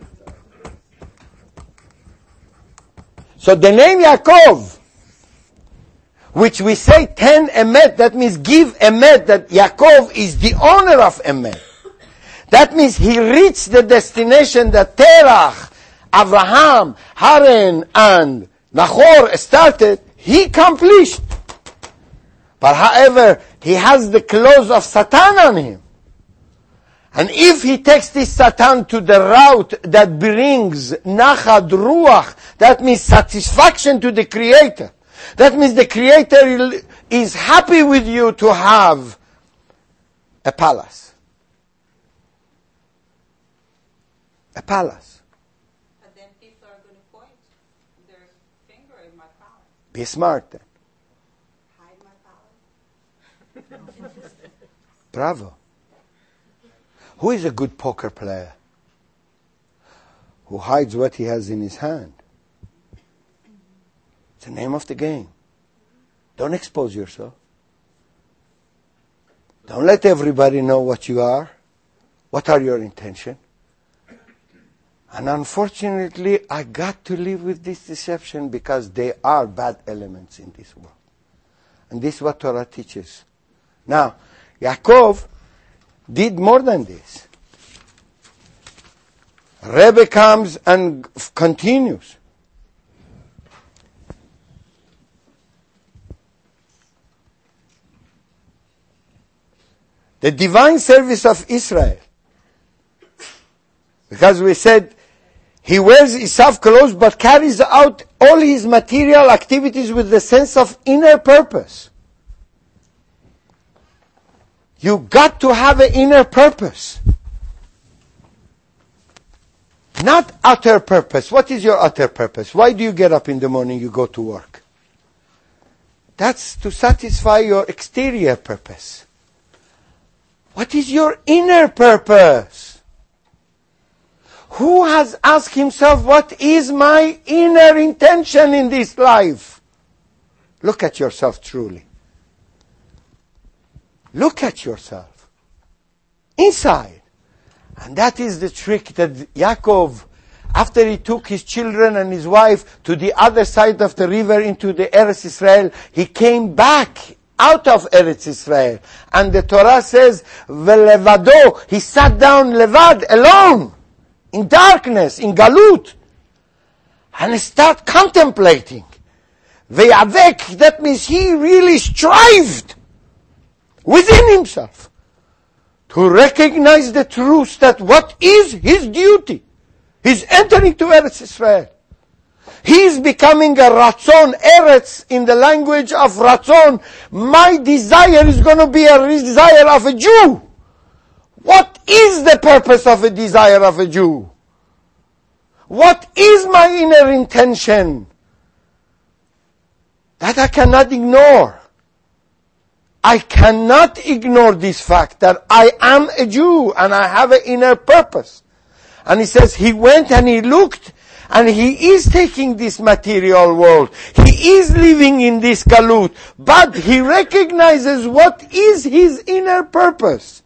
So the name Yaakov, which we say ten emet, that means give emet, that Yaakov is the owner of emet. That means he reached the destination that Terach, Abraham, Haran, and Nahor started, he accomplished. But however, he has the clothes of Satan on him. And if he takes this Satan to the route that brings nachad ruach, that means satisfaction to the Creator. That means the Creator is happy with you to have a palace. A palace. But then people are going to point their finger in my palace. Be smart then. Hide my palace. Bravo. Who is a good poker player? Who hides what he has in his hand. It's the name of the game. Don't expose yourself. Don't let everybody know what you are. What are your intentions? And unfortunately, I got to live with this deception because there are bad elements in this world. And this is what Torah teaches. Now, Yaakov did more than this. Rebbe comes and f- continues. The divine service of Israel. Because we said he wears Esav clothes but carries out all his material activities with the sense of inner purpose. You got to have an inner purpose. Not utter purpose. What is your utter purpose? Why do you get up in the morning, you go to work? That's to satisfy your exterior purpose. What is your inner purpose? Who has asked himself, what is my inner intention in this life? Look at yourself truly. Look at yourself. Inside. And that is the trick that Yaakov, after he took his children and his wife to the other side of the river into the Eretz Israel, he came back out of Eretz Israel. And the Torah says, Velevado, he sat down levad, alone, in darkness, in galut, and start contemplating. Ve'avek, that means he really strived within himself to recognize the truth that what is his duty. He's entering to Eretz Israel. He's becoming a Ratzon, Eretz, in the language of Ratzon. My desire is going to be a desire of a Jew. What is the purpose of a desire of a Jew? What is my inner intention? That I cannot ignore. I cannot ignore this fact that I am a Jew and I have an inner purpose. And he says he went and he looked and he is taking this material world. He is living in this galut. But he recognizes what is his inner purpose.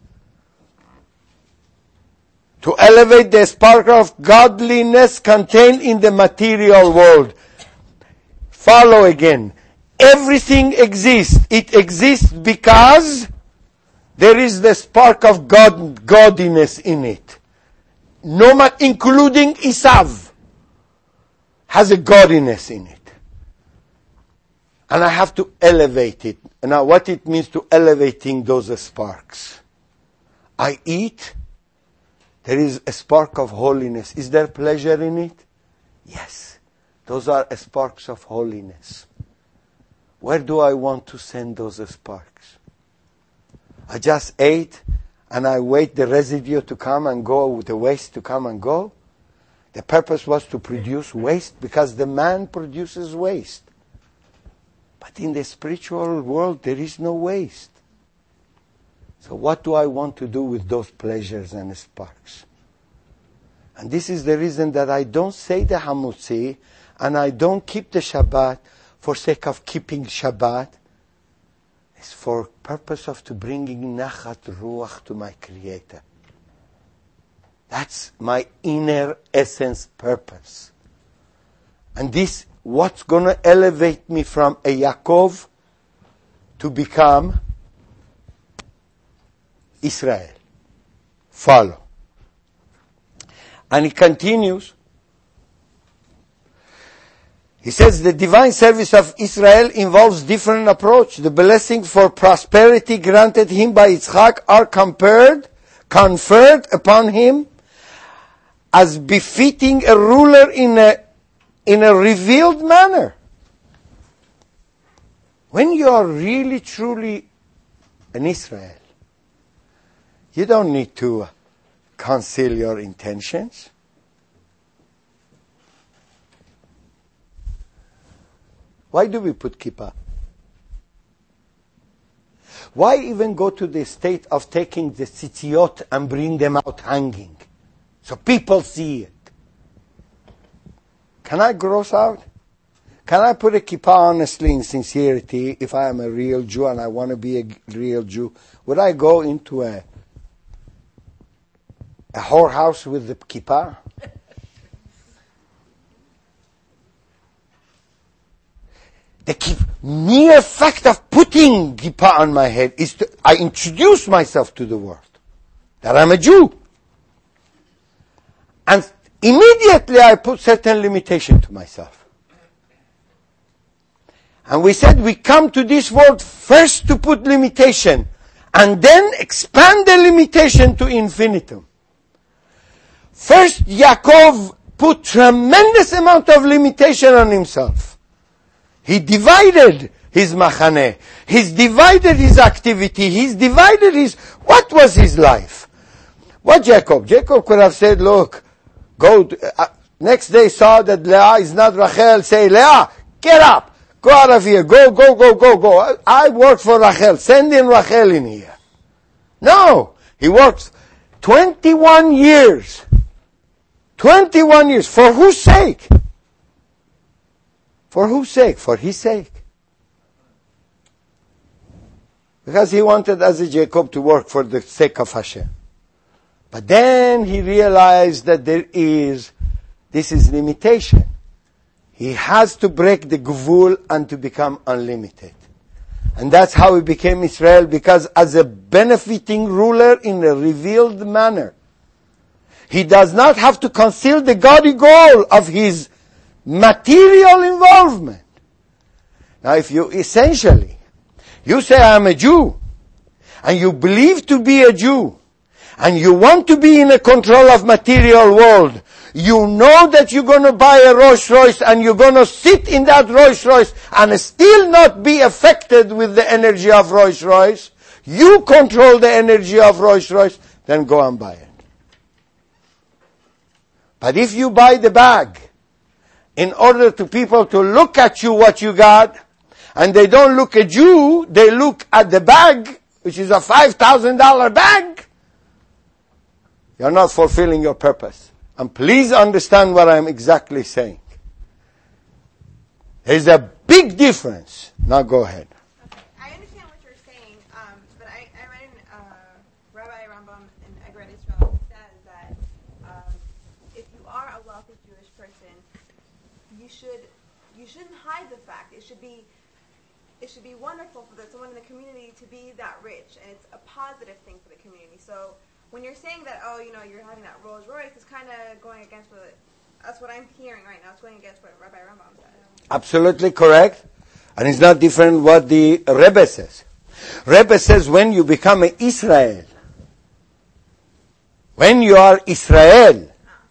To elevate the spark of godliness contained in the material world. Follow again. Everything exists. It exists because there is the spark of God, godliness in it. No matter, including Esav, has a godliness in it. And I have to elevate it. Now, what it means to elevating those sparks? I eat. There is a spark of holiness. Is there pleasure in it? Yes. Those are sparks of holiness. Where do I want to send those sparks? I just ate and I wait the residue to come and go, the waste to come and go. The purpose was to produce waste because the man produces waste. But in the spiritual world there is no waste. So what do I want to do with those pleasures and sparks? And this is the reason that I don't say the Hamutzi and I don't keep the Shabbat for sake of keeping Shabbat. It's for purpose of to bringing nachat ruach to my Creator. That's my inner essence purpose. And this, what's going to elevate me from a Yaakov to become Israel. Follow. And he continues. He says the divine service of Israel involves different approach. The blessings for prosperity granted him by Yitzchak are compared, conferred upon him as befitting a ruler in a, in a revealed manner. When you are really, truly an Israel, you don't need to conceal your intentions. Why do we put kippah? Why even go to the state of taking the tzitziot and bring them out hanging? So people see it. Can I gross out? Can I put a kippah honestly in sincerity if I am a real Jew and I want to be a real Jew? Would I go into a, a whorehouse with the kippah? The keep, mere fact of putting kippah on my head is to, I introduce myself to the world, that I'm a Jew. And immediately I put certain limitation to myself. And we said we come to this world first to put limitation, and then expand the limitation to infinitum. First, Yaakov put tremendous amount of limitation on himself. He divided his machaneh. He's divided his activity. He's divided his... What was his life? What Jacob? Jacob could have said, look, go... To, uh, next day saw that Leah is not Rachel. Say, Leah, get up. Go out of here. Go, go, go, go, go. I, I work for Rachel. Send in Rachel in here. No. He works twenty-one years. twenty-one years. For whose sake? For whose sake? For his sake. Because he wanted as a Jacob to work for the sake of Hashem. But then he realized that there is, this is limitation. He has to break the gvul and to become unlimited. And that's how he became Israel, because as a benefiting ruler in a revealed manner, he does not have to conceal the gaudy goal of his material involvement. Now if you essentially, you say I'm a Jew, and you believe to be a Jew, and you want to be in a control of material world, you know that you're going to buy a Rolls Royce and you're going to sit in that Rolls Royce and still not be affected with the energy of Rolls Royce. You control the energy of Rolls Royce, then go and buy it. But if you buy the bag in order to people to look at you what you got, and they don't look at you, they look at the bag, which is a five thousand dollars bag, you're not fulfilling your purpose. And please understand what I'm exactly saying. There's a big difference. Now go ahead. Okay, I understand what you're saying, um, but I, I read in uh, Rabbi Rambam in Egret Israel says that um, if you are a wealthy Jewish person, you should you shouldn't hide the fact. It should be it should be wonderful for the, someone in the community to be that rich, and it's a positive thing for the community. So when you're saying that, oh, you know, you're having that Rolls Royce, it's kind of going against what, that's what I'm hearing right now. It's going against what Rabbi Rambam said. Absolutely correct. And it's not different what the Rebbe says. Rebbe says when you become an Israel, when you are Israel,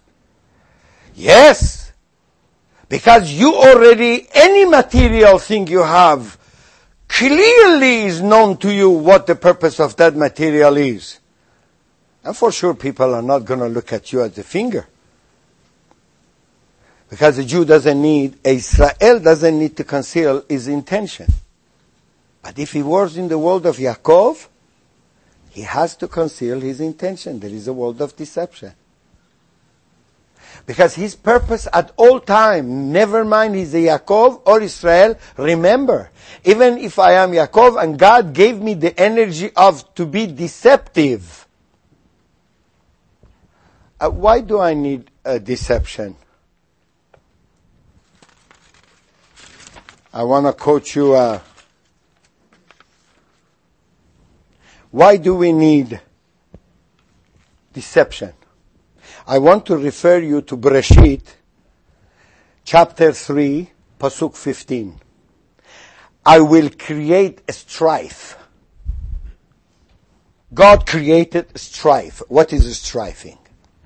yes, because you already, any material thing you have, clearly is known to you what the purpose of that material is. And for sure people are not going to look at you as a finger. Because a Jew doesn't need, Israel doesn't need to conceal his intention. But if he was in the world of Yaakov, he has to conceal his intention. There is a world of deception. Because his purpose at all time, never mind he's a Yaakov or Israel, remember, even if I am Yaakov and God gave me the energy of to be deceptive, Uh, why do I need a deception? I want to quote you. Uh, why do we need deception? I want to refer you to Bereshit, chapter three, pasuk fifteen. I will create a strife God created strife. What is strifing?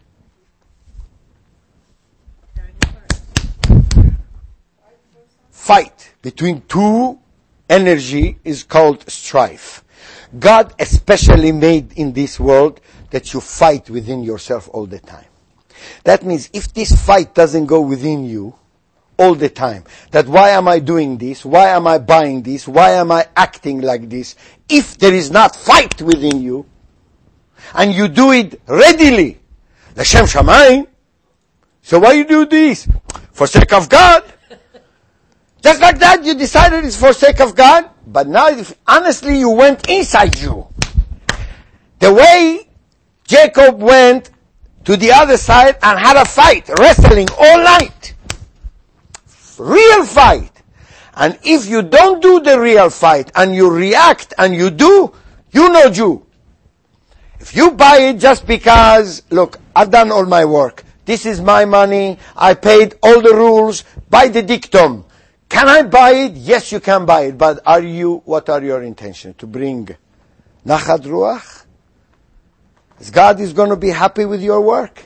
Fight between two energy is called strife. God especially made in this world that you fight within yourself all the time. That means if this fight doesn't go within you all the time, that why am I doing this? Why am I buying this? Why am I acting like this? If there is not fight within you, and you do it readily, L'Shem Shamayim, so why you do this? For sake of God. Just like that, you decided it's for sake of God, but now if honestly you went inside you. The way Jacob went to the other side and had a fight, wrestling all night. Real fight. And if you don't do the real fight and you react and you do, you know Jew. If you buy it just because, look, I've done all my work. This is my money. I paid all the rules by the dictum. Can I buy it? Yes, you can buy it. But are you, what are your intentions? To bring Nachat Ruach? Is God is going to be happy with your work?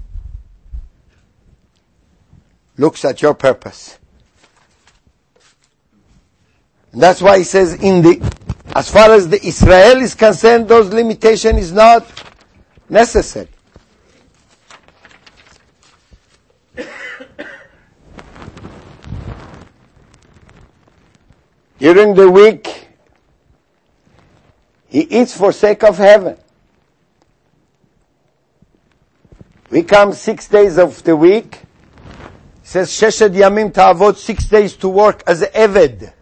Looks at your purpose. And that's why he says in the, as far as the Israel is concerned, those limitation is not necessary. During the week, he eats for sake of heaven. We come six days of the week. He says, Sheshed Yamim Ta'avot, six days to work as an Eved.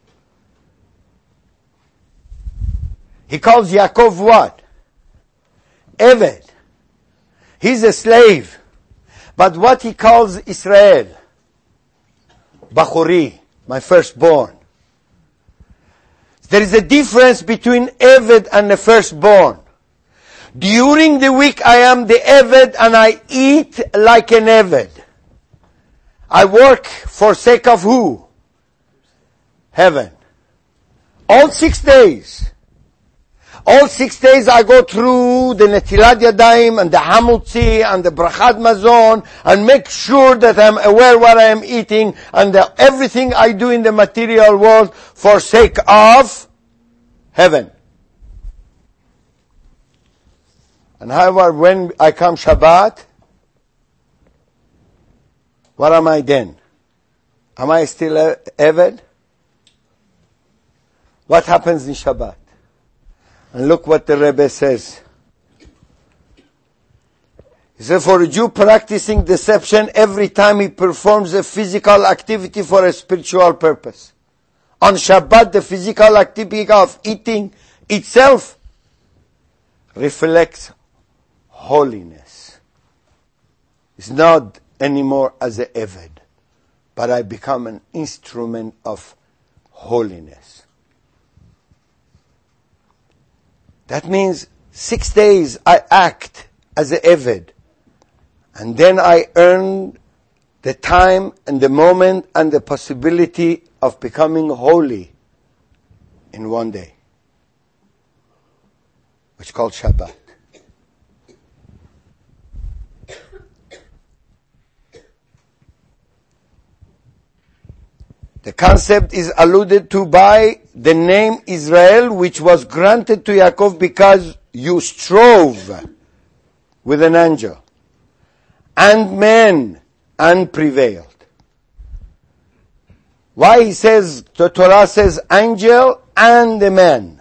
He calls Yaakov what? Eved. He's a slave. But what he calls Israel? Bachuri, my firstborn. There is a difference between Eved and the firstborn. During the week I am the Eved and I eat like an Eved. I work for sake of who? Heaven. All six days. All six days I go through the Netilat Yadayim and the Hamutzi and the Brachat Mazon and make sure that I'm aware what I am eating and that everything I do in the material world for sake of heaven. And however, when I come Shabbat, what am I then? Am I still Eved? What happens in Shabbat? And look what the Rebbe says. He said, for a Jew practicing deception every time he performs a physical activity for a spiritual purpose. On Shabbat, the physical activity of eating itself reflects holiness. It's not anymore as an Eved, but I become an instrument of holiness. That means six days I act as an Eved. And then I earn the time and the moment and the possibility of becoming holy in one day, which is called Shabbat. The concept is alluded to by the name Israel, which was granted to Yaakov because you strove with an angel and man and prevailed. Why he says, the Torah says angel and a man.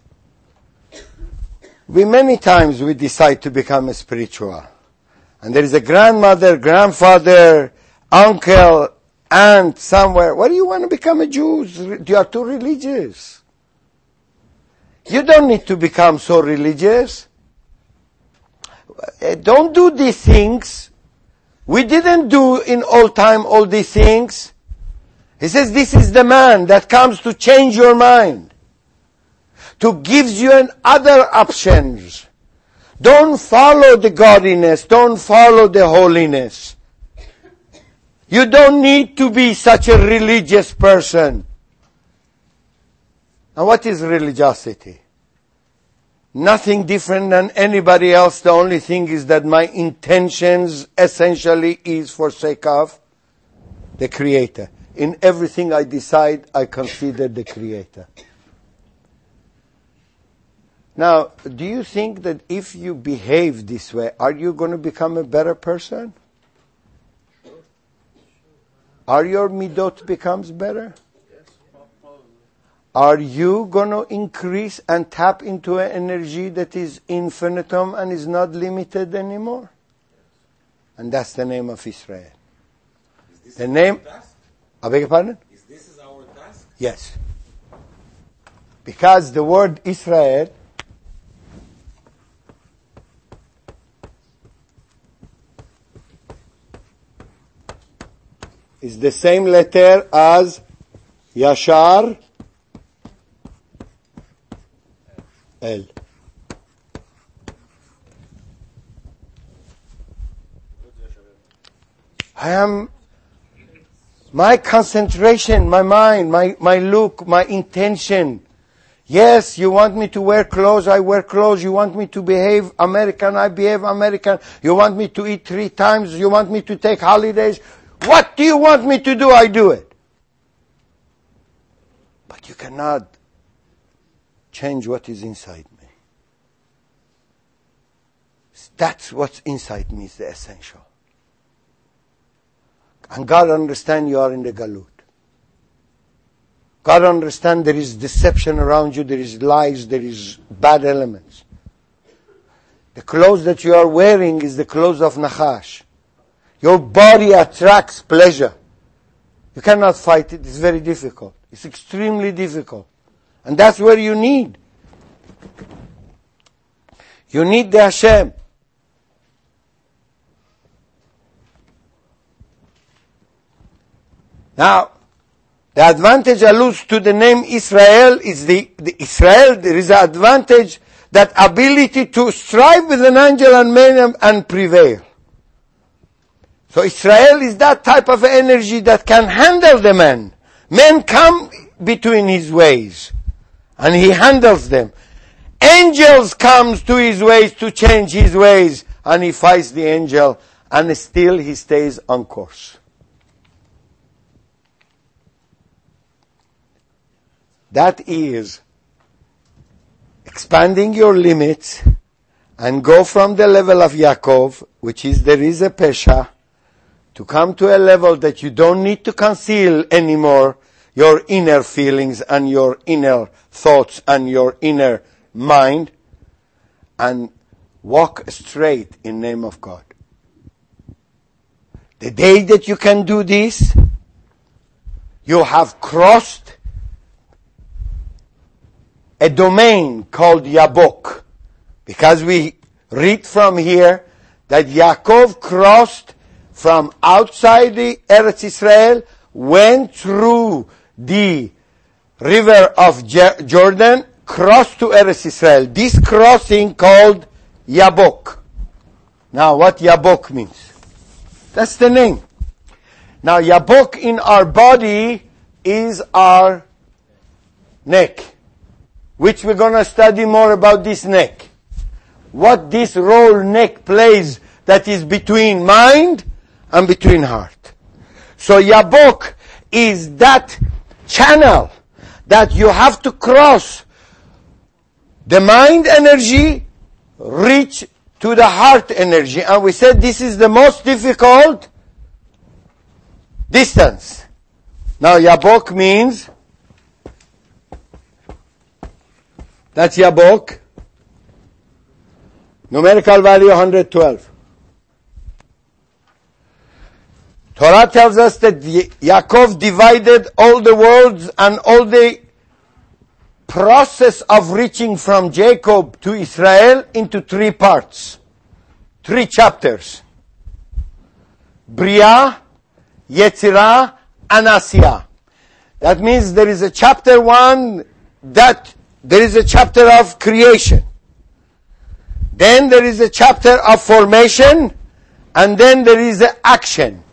We many times we decide to become a spiritual. And there is a grandmother, grandfather, uncle, aunt somewhere. Why do you want to become a Jew? You are too religious. You don't need to become so religious. Don't do these things. We didn't do in old time all these things. He says this is the man that comes to change your mind, to give you an other options. Don't follow the godliness. Don't follow the holiness. You don't need to be such a religious person. And what is religiosity? Nothing different than anybody else. The only thing is that my intentions essentially is for sake of the Creator. In everything I decide, I consider the Creator. Now, do you think that if you behave this way, are you going to become a better person? Are your midot becomes better? Are you going to increase and tap into an energy that is infinitum and is not limited anymore? And that's the name of Israel. Is this The name... our task? I beg your pardon? Is this is our task? Yes. Because the word Israel is the same letter as Yashar El. I am, my concentration, my mind, my, my look, my intention. Yes, you want me to wear clothes, I wear clothes. You want me to behave American, I behave American. You want me to eat three times, you want me to take holidays. What do you want me to do? I do it. But you cannot change what is inside me. That's what's inside me is the essential. And God understand you are in the galut. God understand there is deception around you, there is lies, there is bad elements. The clothes that you are wearing is the clothes of Nachash. Your body attracts pleasure. You cannot fight it. It's very difficult. It's extremely difficult. And that's where you need. You need the Hashem. Now, the advantage alludes to the name Israel is the, the Israel, there is an advantage, that ability to strive with an angel and man and prevail. So Israel is that type of energy that can handle the man. Men come between his ways, and he handles them. Angels comes to his ways to change his ways, and he fights the angel, and still he stays on course. That is expanding your limits and go from the level of Yaakov, which is there is a Pesha, to come to a level that you don't need to conceal anymore your inner feelings and your inner thoughts and your inner mind, and walk straight in name of God. The day that you can do this, you have crossed a domain called Yabok. Because we read from here that Yaakov crossed from outside the Eretz Israel, went through the river of Jordan, crossed to Eretz Israel. This crossing called Yabok. Now what Yabok means? That's the name. Now Yabok in our body is our neck, which we're going to study more about this neck. What this role neck plays that is between mind and between heart. So Yabok is that channel that you have to cross the mind energy, reach to the heart energy. And we said this is the most difficult distance. Now Yabok means, that's Yabok, numerical value one hundred twelve. Torah tells us that Yaakov divided all the worlds and all the process of reaching from Jacob to Israel into three parts, three chapters. Bria, Yetzirah, and Asiyah. That means there is a chapter one, that there is a chapter of creation. Then there is a chapter of formation, and then there is a action.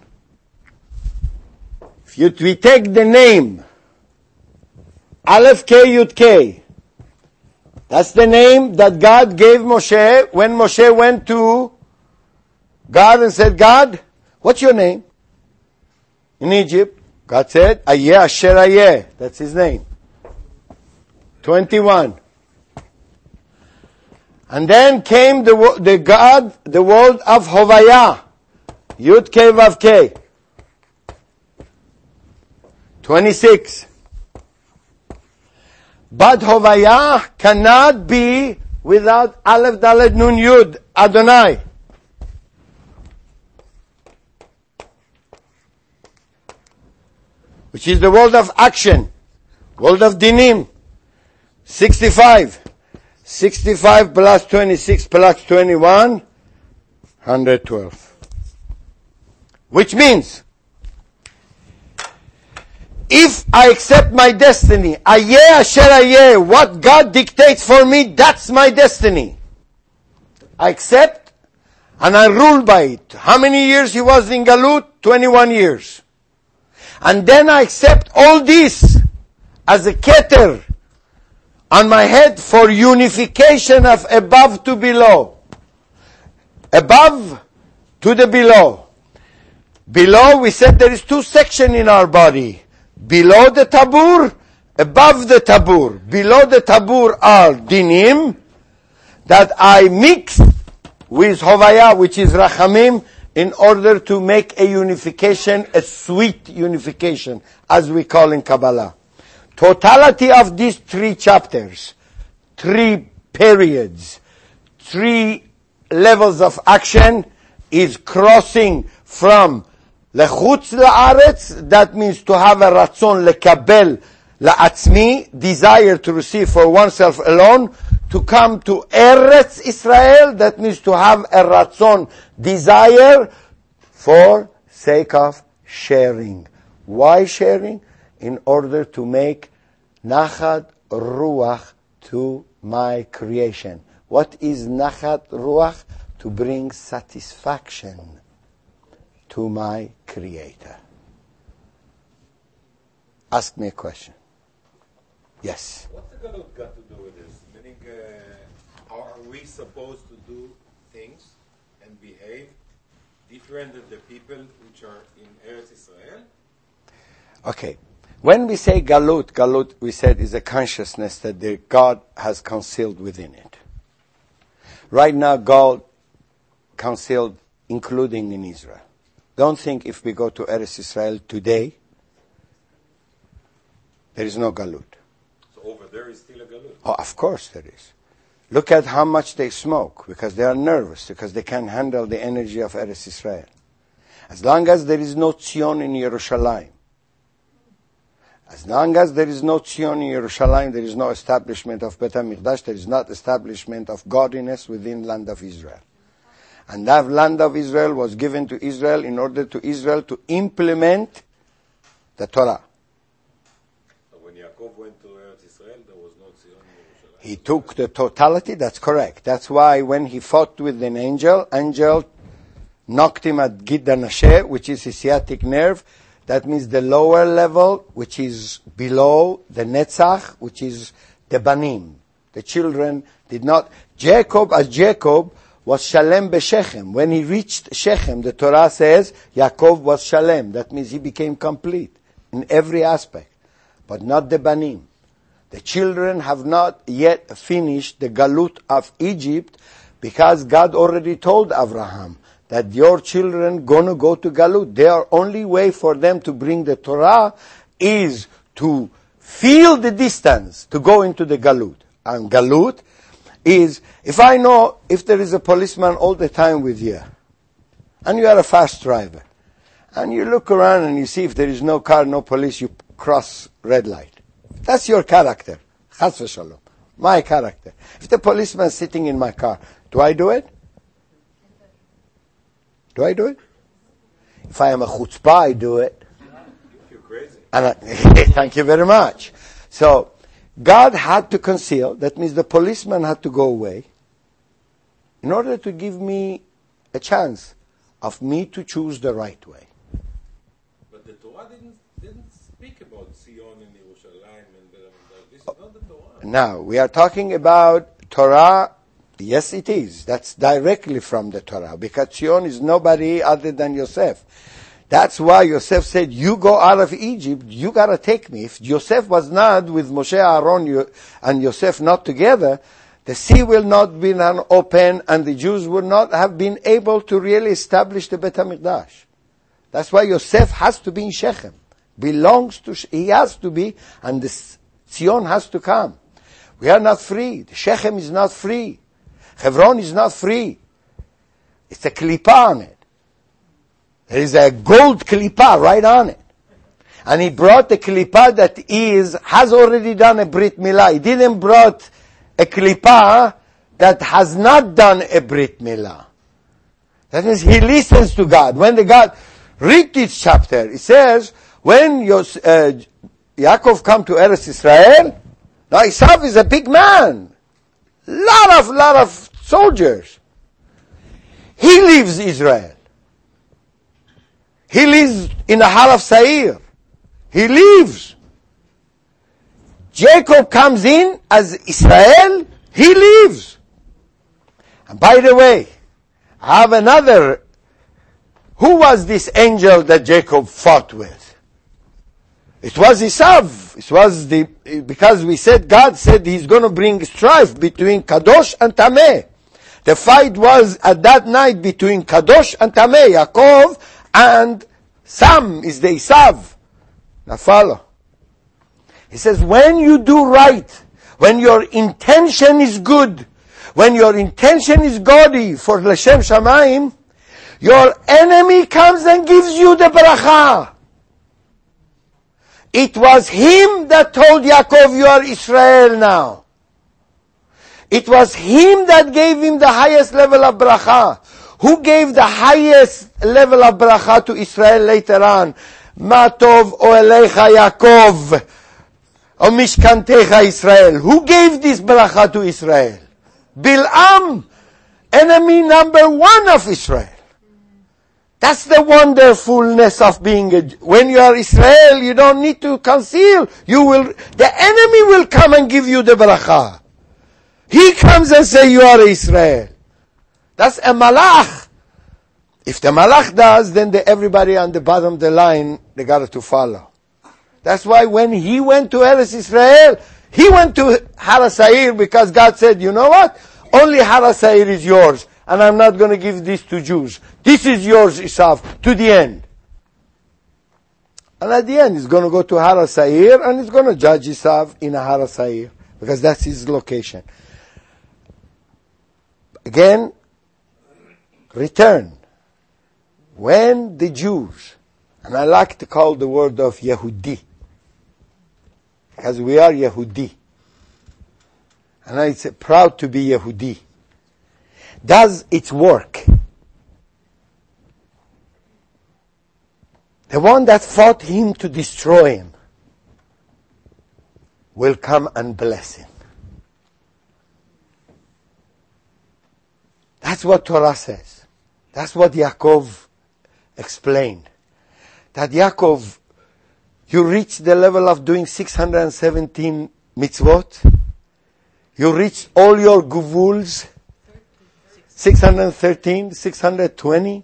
If you, we take the name Aleph K Yud K, That's the name that God gave Moshe when Moshe went to God and said, God, what's your name? In Egypt, God said, Ayeh Asher Ayeh. That's his name. twenty-one. And then came the, the God, the word of Hovaya. Yud Kei Vav Kei. twenty-six. But Hovaya cannot be without Aleph Dalet Nun Yud, Adonai. Which is the world of action, world of dinim. sixty-five. sixty-five plus twenty-six plus twenty-one, one hundred twelve. Which means, if I accept my destiny, Ayeh Asher Ayeh, what God dictates for me, that's my destiny. I accept and I rule by it. How many years he was in Galut? twenty-one years. And then I accept all this as a keter on my head for unification of above to below. Above to the below. Below, we said there is two sections in our body. Below the tabur, above the tabur. Below the tabur are dinim that I mix with hovaya, which is rachamim, in order to make a unification, a sweet unification, as we call in Kabbalah. Totality of these three chapters, three periods, three levels of action is crossing from lechutz la'aretz, that means to have a ratzon lekabel la'atzmi, desire to receive for oneself alone, to come to Eretz Israel, that means to have a ratzon, desire for sake of sharing. Why sharing? In order to make nachat ruach to my creation. What is nachat ruach? To bring satisfaction to my Creator. Ask me a question. Yes. What's the Galut got to do with this? Meaning, uh, are we supposed to do things and behave different than the people which are in Eretz Israel? Okay. When we say Galut, Galut, we said, is a consciousness that the God has concealed within it. Right now, God concealed, including in Israel. Don't think if we go to Eretz Israel today, there is no Galut. So over there is still a Galut? Oh, of course there is. Look at how much they smoke, because they are nervous, because they can't handle the energy of Eretz Israel. As long as there is no Tzion in Yerushalayim, as long as there is no Tzion in Yerushalayim, there is no establishment of Bet HaMikdash, there is not establishment of godliness within land of Israel. And that land of Israel was given to Israel in order to Israel to implement the Torah. So when Yaakov went to Eretz Israel, there was no Tzion in Yerushalayim? He took the totality, that's correct. That's why when he fought with an angel, angel knocked him at Gid HaNasheh, which is his sciatic nerve. That means the lower level, which is below the Netzach, which is the Banim. The children did not... Jacob, as Jacob, was Shalem B'Shechem. When he reached Shechem, the Torah says, Yaakov was Shalem. That means he became complete in every aspect. But not the Banim. The children have not yet finished the Galut of Egypt, because God already told Abraham that your children gonna go to Galut. Their only way for them to bring the Torah is to feel the distance to go into the Galut. And Galut is, if I know if there is a policeman all the time with you, and you are a fast driver, and you look around and you see if there is no car, no police, you cross red light. That's your character. Chas v'shalom. My character. If the policeman is sitting in my car, do I do it? Do I do it? If I am a chutzpah, I do it. You're crazy. And I, thank you very much. So, God had to conceal. That means the policeman had to go away in order to give me a chance of me to choose the right way. But the Torah didn't didn't speak about Zion and Yerushalayim and uh, This is not the Torah. Now, we are talking about Torah. Yes, it is. That's directly from the Torah, because Zion is nobody other than Yosef. That's why Yosef said, you go out of Egypt, you gotta take me. If Yosef was not with Moshe, Aaron, and Yosef not together, the sea will not be open, and the Jews would not have been able to really establish the Beit HaMikdash. That's why Yosef has to be in Shechem. Belongs to, he has to be, and the Zion has to come. We are not free. The Shechem is not free. Hebron is not free. It's a klippah on it. There is a gold klippah right on it. And he brought the klippah that is, has already done a Brit Milah. He didn't brought a klippah that has not done a Brit Milah. That means he listens to God. When the God, read this chapter, it says, when Yos, uh, Yaakov come to Eretz Israel, now Esav is a big man. Lot of, lot of soldiers. He leaves Israel. He lives in the Har of Seir. He leaves. Jacob comes in as Israel. He leaves. And by the way, I have another. Who was this angel that Jacob fought with? It was Esav. It was the, because we said, God said he's going to bring strife between Kadosh and Tameh. The fight was at that night between Kadosh and Tameh, Yaakov and Sam is the Esav. Now follow. He says, when you do right, when your intention is good, when your intention is godly for L'Shem Shamayim, your enemy comes and gives you the bracha. It was him that told Yaakov, you are Israel now. It was him that gave him the highest level of bracha. Who gave the highest level of bracha to Israel later on? Ma tov oelecha Yaakov, o mishkantecha Israel. Who gave this bracha to Israel? Bil'am, enemy number one of Israel. That's the wonderfulness of being a, when you are Israel, you don't need to conceal. You will, the enemy will come and give you the bracha. He comes and say you are Israel. That's a malach. If the malach does, then the, everybody on the bottom of the line, they got to follow. That's why when he went to Eretz Israel, he went to Har HaSeir because God said, you know what? Only Har HaSeir is yours. And I'm not going to give this to Jews. This is yours, Esav, to the end. And at the end, he's going to go to Har HaSeir and he's going to judge Esav in a Har HaSeir because that's his location. Again, return. When the Jews, and I like to call the word of Yehudi, because we are Yehudi, and I'm proud to be Yehudi, does its work. The one that fought him to destroy him will come and bless him. That's what Torah says. That's what Yaakov explained. That Yaakov, you reach the level of doing six hundred seventeen mitzvot. You reach all your guvuls. six hundred thirteen, six hundred twenty.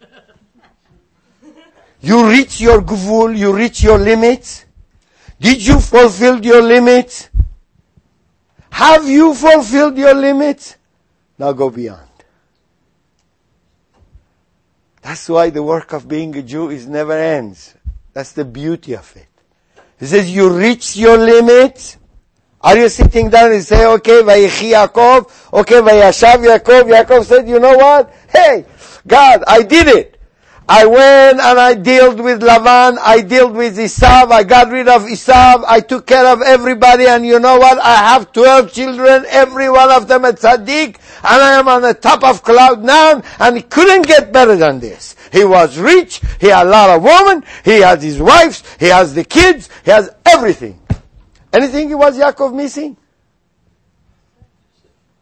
You reach your guvul, you reach your limits. Did you fulfill your limits? Have you fulfilled your limits? Now go beyond. That's why the work of being a Jew is never ends. That's the beauty of it. He says, you reach your limits. Are you sitting down and say, okay, Vayechi Yaakov, okay, Vayashav Yaakov. Yaakov said, you know what? Hey, God, I did it. I went and I dealt with Lavan, I dealt with Esav, I got rid of Esav, I took care of everybody, and you know what? I have twelve children, every one of them a tzaddik, and I am on the top of cloud nine, and he couldn't get better than this. He was rich, he had a lot of women, he has his wives, he has the kids, he has everything. Anything was Yaakov missing?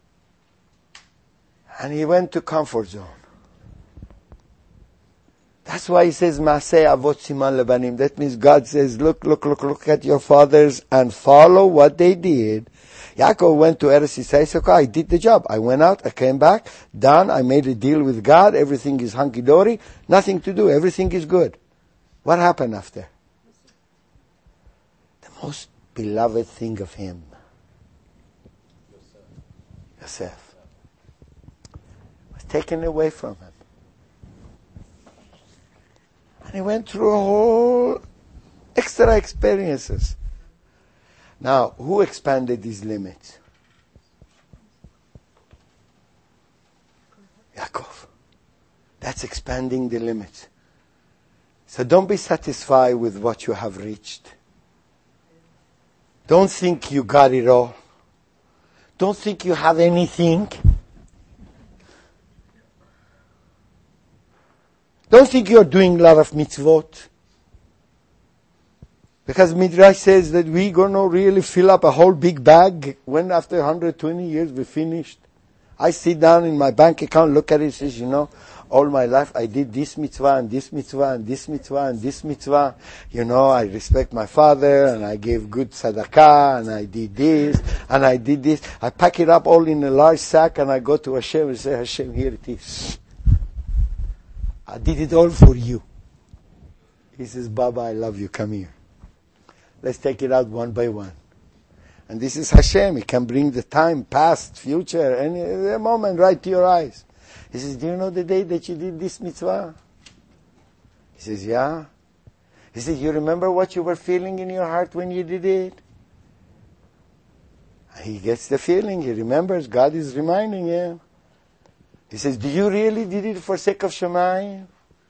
And he went to comfort zone. That's why he says, Maaseh Avot Siman Lebanim. That means God says, look, look, look, look at your fathers and follow what they did. Yaakov went to Eretz Yisrael. He said, okay, I did the job. I went out, I came back, done, I made a deal with God, everything is hunky-dory, nothing to do, everything is good. What happened after? The most beloved thing of him. Yosef. Was taken away from him. And he went through a whole extra experiences. Now, who expanded these limits? Yaakov. That's expanding the limits. So don't be satisfied with what you have reached. Don't think you got it all. Don't think you have anything. Don't think you're doing a lot of mitzvot. Because Midrash says that we're going to really fill up a whole big bag when after one hundred twenty years we're finished. I sit down in my bank account, look at it, says, you know, all my life I did this mitzvah and this mitzvah and this mitzvah and this mitzvah. You know, I respect my father and I gave good tzedakah and I did this and I did this. I pack it up all in a large sack and I go to Hashem and say, Hashem, here it is. I did it all for you. He says, Baba, I love you, come here. Let's take it out one by one. And this is Hashem. He can bring the time, past, future, any, any moment right to your eyes. He says, do you know the day that you did this mitzvah? He says, yeah. He says, you remember what you were feeling in your heart when you did it? He gets the feeling. He remembers. God is reminding him. He says, do you really did it for sake of Shemayim?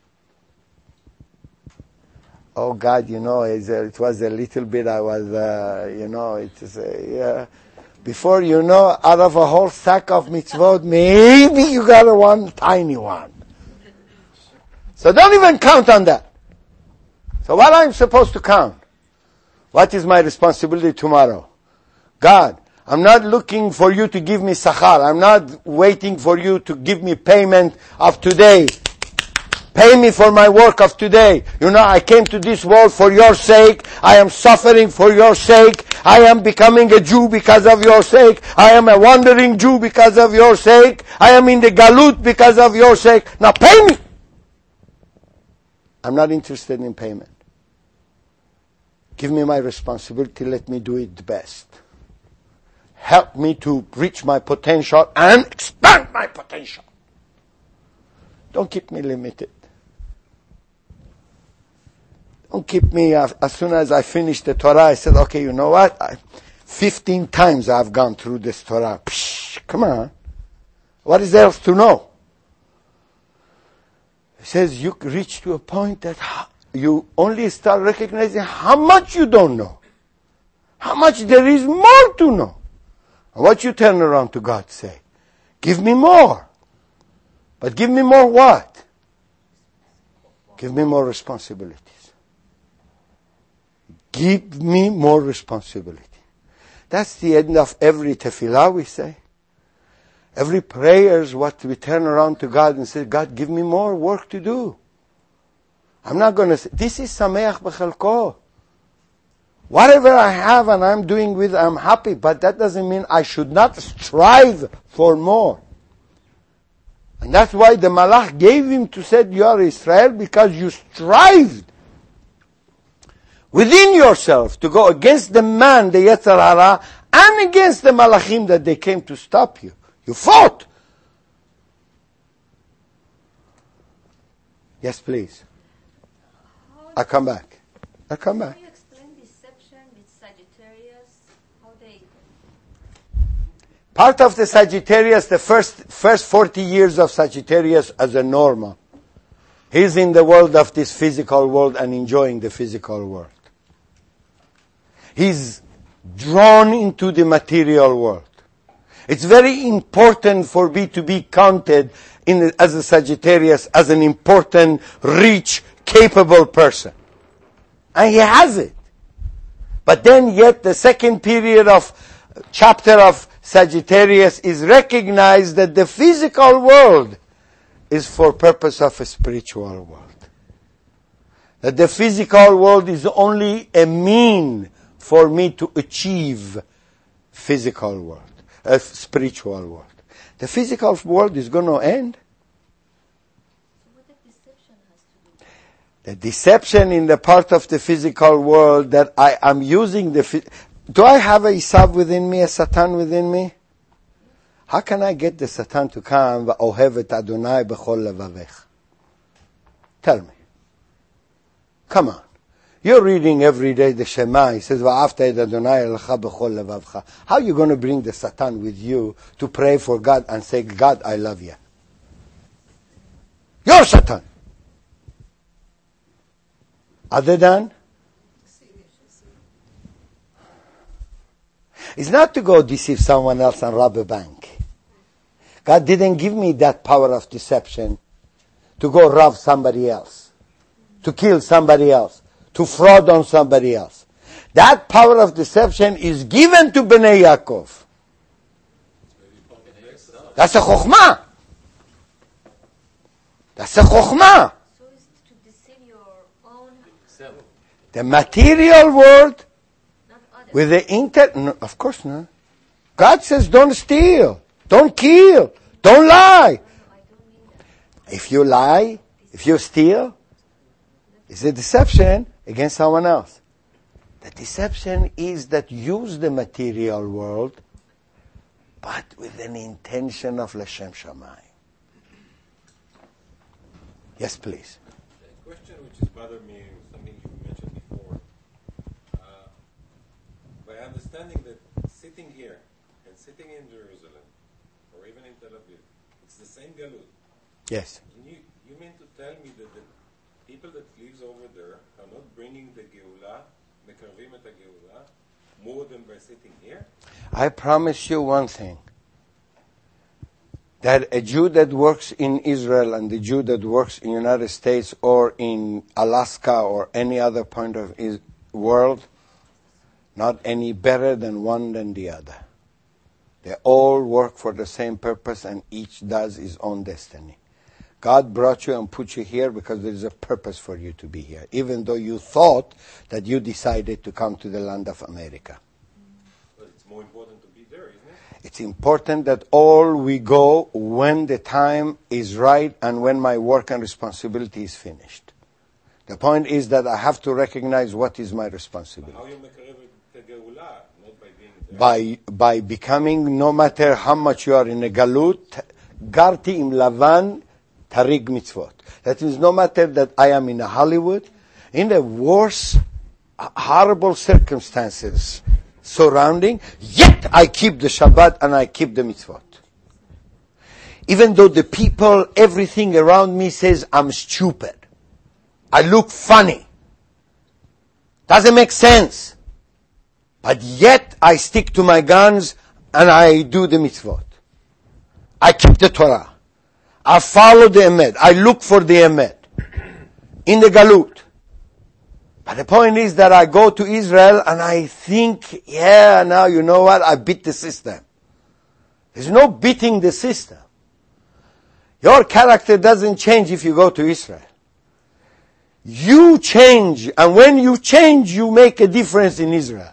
Oh God, you know, it was a little bit, I was, uh, you know, it is, uh, yeah. Before you know, out of a whole sack of mitzvot, maybe you got a one tiny one. So don't even count on that. So what I'm supposed to count? What is my responsibility tomorrow? God, I'm not looking for you to give me sachar. I'm not waiting for you to give me payment of today. Pay me for my work of today. You know, I came to this world for your sake. I am suffering for your sake. I am becoming a Jew because of your sake. I am a wandering Jew because of your sake. I am in the galut because of your sake. Now pay me. I'm not interested in payment. Give me my responsibility. Let me do it the best. Help me to reach my potential and expand my potential. Don't keep me limited. Don't keep me, as, as soon as I finished the Torah, I said, okay, you know what? I, Fifteen times I've gone through this Torah. Psh, come on. What is there else to know? He says you reach to a point that you only start recognizing how much you don't know. How much there is more to know. And what you turn around to God say? Give me more. But give me more what? Give me more responsibilities. Give me more responsibility. That's the end of every tefillah we say. Every prayer is what we turn around to God and say, God, give me more work to do. I'm not going to say, this is sameach b'chalko. Whatever I have and I'm doing with, I'm happy, but that doesn't mean I should not strive for more. And that's why the Malach gave him to say, you are Israel, because you strived within yourself to go against the man, the Yetzer Hara, and against the Malachim that they came to stop you. You fought. Yes, please. I'll come back. I'll come back. Can you explain deception with Sagittarius? How they... Part of the Sagittarius, the first first forty years of Sagittarius as a normal. He's in the world of this physical world and enjoying the physical world. He's drawn into the material world. It's very important for me to be counted in, as a Sagittarius as an important, rich, capable person. And he has it. But then yet the second period of chapter of Sagittarius is recognized that the physical world is for purpose of a spiritual world. That the physical world is only a mean for me to achieve physical world, a spiritual world. The physical world is going to end. So what the deception has to do? The deception in the part of the physical world that I am using the... Do I have a Isav within me, a Satan within me? How can I get the Satan to come? Va'ohev et Adonai b'chol levavech. Tell me. Come on. You're reading every day the Shema. He says, Va'afta et Adonai elcha b'chol levavcha. How are you going to bring the Satan with you to pray for God and say, God, I love you? You're Satan. Other than? It's not to go deceive someone else and rob a bank. God didn't give me that power of deception to go rob somebody else, to kill somebody else, to fraud on somebody else. That power of deception is given to Bnei Yaakov. That's a chokhmah. That's a chokhmah. So it's to deceive your own, The material world not others. with the inter... No, of course not. God says don't steal, don't kill, don't lie. No, I don't mean that. If you lie, if you steal, it's a deception against someone else. The deception is that use the material world, but with an intention of L'Shem Shamayim. Yes, please. The question which has bothered me is something you mentioned before. Uh, by understanding that sitting here and sitting in Jerusalem, or even in Tel Aviv, it's the same galut. Yes. You, you mean to tell me that the people that lives over there are not bringing the Geulah, מקרבים את הגאולה, more than by sitting here? I promise you one thing. That a Jew that works in Israel and the Jew that works in the United States or in Alaska or any other point of the world, not any better than one than the other. They all work for the same purpose and each does his own destiny. God brought you and put you here because there is a purpose for you to be here, even though you thought that you decided to come to the land of America. But it's more important to be there, isn't it? It's important that all we go when the time is right and when my work and responsibility is finished. The point is that I have to recognize what is my responsibility. How you מקרב את הגאולה, not by being there? By, by becoming, no matter how much you are in a galut, garti im lavan tarig mitzvot. That means no matter that I am in a Hollywood, in the worst, horrible circumstances surrounding, yet I keep the Shabbat and I keep the mitzvot. Even though the people, everything around me says I'm stupid. I look funny. Doesn't make sense. But yet I stick to my guns and I do the mitzvot. I keep the Torah. I follow the emet. I look for the emet. In the galut. But the point is that I go to Israel and I think, yeah, now you know what, I beat the system. There's no beating the system. Your character doesn't change if you go to Israel. You change, and when you change, you make a difference in Israel.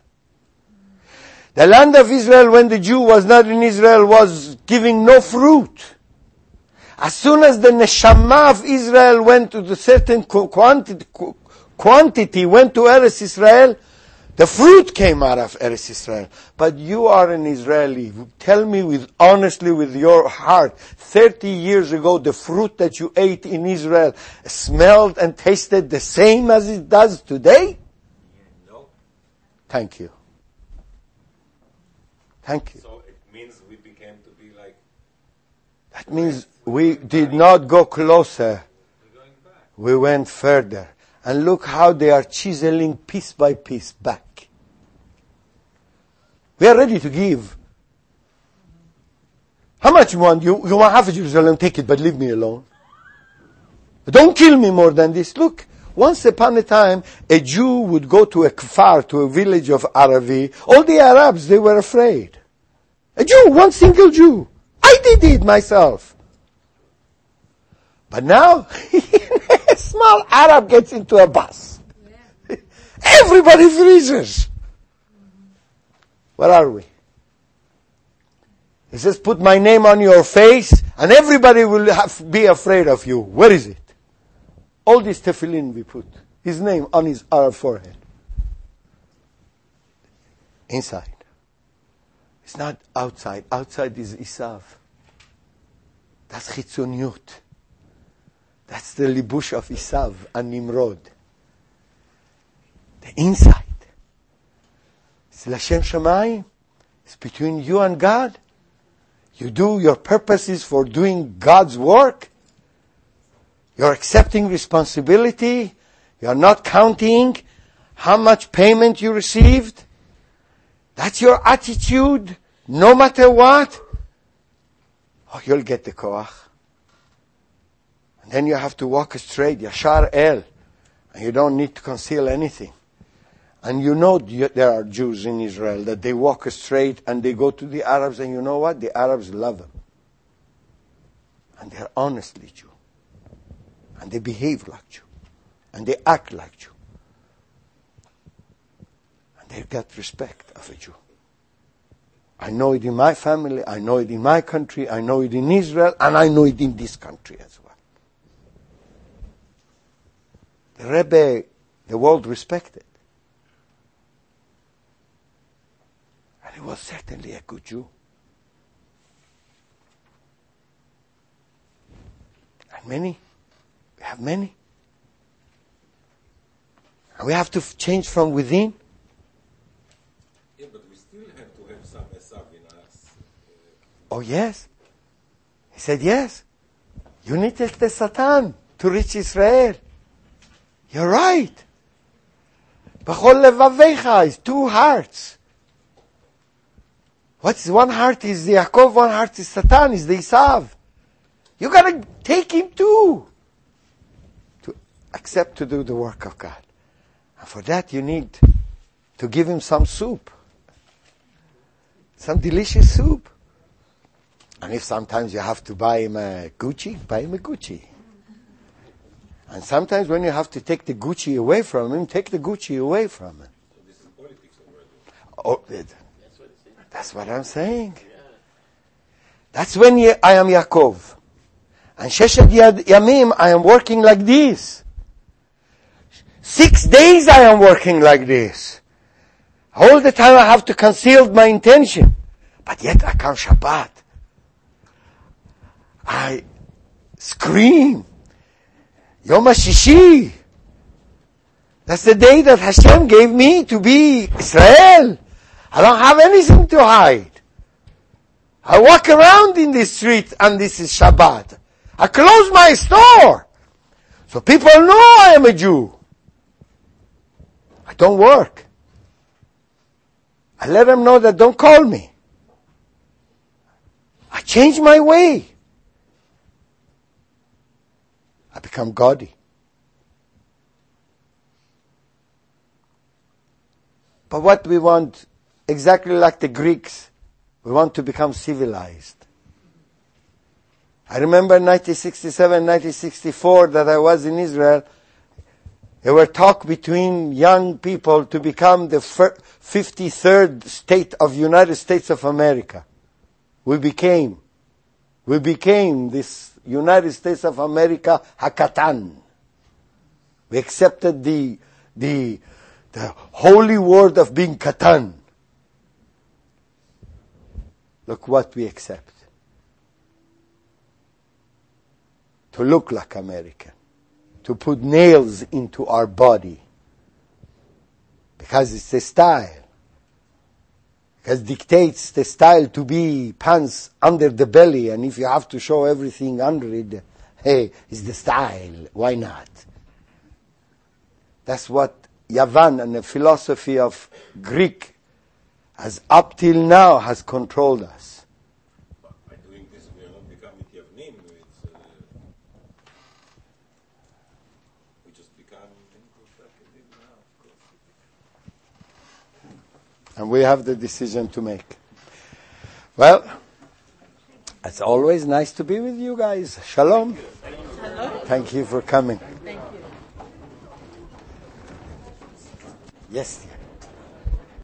The land of Israel, when the Jew was not in Israel, was giving no fruit. As soon as the neshama of Israel went to the certain quantity, quantity went to Eretz Israel, the fruit came out of Eretz Israel. But you are an Israeli. Tell me with honestly with your heart, thirty years ago, the fruit that you ate in Israel smelled and tasted the same as it does today? No. Thank you. Thank you. So it means we became to be like, That means we did not go closer. we're going back. We went further. And look how they are chiseling piece by piece back. We are ready to give. How much you want? You, you want half of Jerusalem? Take it, but leave me alone. Don't kill me more than this. Look, once upon a time, a Jew would go to a kfar, to a village of Aravi. All the Arabs, they were afraid. A Jew, one single Jew. I did it myself. But now, a small small Arab gets into a bus. Yeah. Everybody freezes. Mm-hmm. Where are we? He says, put my name on your face and everybody will have, be afraid of you. Where is it? All this tefillin we put. His name on his our forehead. Inside. It's not outside. Outside is Isav. That's chitzoniut. That's the libush of Isav and Nimrod. The inside. It's Lashem Shamayim. It's between you and God. You do your purposes for doing God's work. You're accepting responsibility. You're not counting how much payment you received. That's your attitude, no matter what. Oh, you'll get the koach. And then you have to walk straight, Yashar El. And you don't need to conceal anything. And you know there are Jews in Israel that they walk straight and they go to the Arabs and you know what? The Arabs love them. And they're honestly Jew. And they behave like Jew. And they act like Jew. And they get respect of a Jew. I know it in my family, I know it in my country, I know it in Israel, and I know it in this country as well. The Rebbe, the world respected. And he was certainly a good Jew. And many, we have many. And we have to f- change from within. Yeah, but we still have to have some Esav in us. Oh, yes. He said, yes. You need the Satan to reach Israel. You're right. B'chol levavecha is two hearts. What's one heart is the Yaakov, one heart is Satan, is the Isav. You gotta take him too. To accept to do the work of God. And for that you need to give him some soup. Some delicious soup. And if sometimes you have to buy him a Gucci, buy him a Gucci. And sometimes when you have to take the Gucci away from him, take the Gucci away from him. So this is politics already. Oh, it, that's what I'm saying. That's when you, I am Yaakov. And Sheshet Yamim, I am working like this. Six days I am working like this. All the time I have to conceal my intention. But yet I come Shabbat. I scream. Yom HaShishi. That's the day that Hashem gave me to be Israel. I don't have anything to hide. I walk around in the street and this is Shabbat. I close my store. So people know I am a Jew. I don't work. I let them know that don't call me. I change my way. I become gaudy. But what we want, exactly like the Greeks, we want to become civilized. I remember nineteen sixty-seven, nineteen sixty-four that I was in Israel. There were talk between young people to become the fifty-third state of United States of America. We became. We became this United States of America Hakatan. We accepted the, the, the holy word of being Katan. Look what we accept. To look like American. To put nails into our body. Because it's the style. Because dictates the style to be pants under the belly, and if you have to show everything under it, hey, it's the style. Why not? That's what Yavan and the philosophy of Greek has up till now has controlled us. But by doing this, we are not becoming Yavnim. It's, uh, we just become now, of course. And we have the decision to make. Well, it's always nice to be with you guys. Shalom. Hello. Thank you for coming. Thank you. Yes, dear.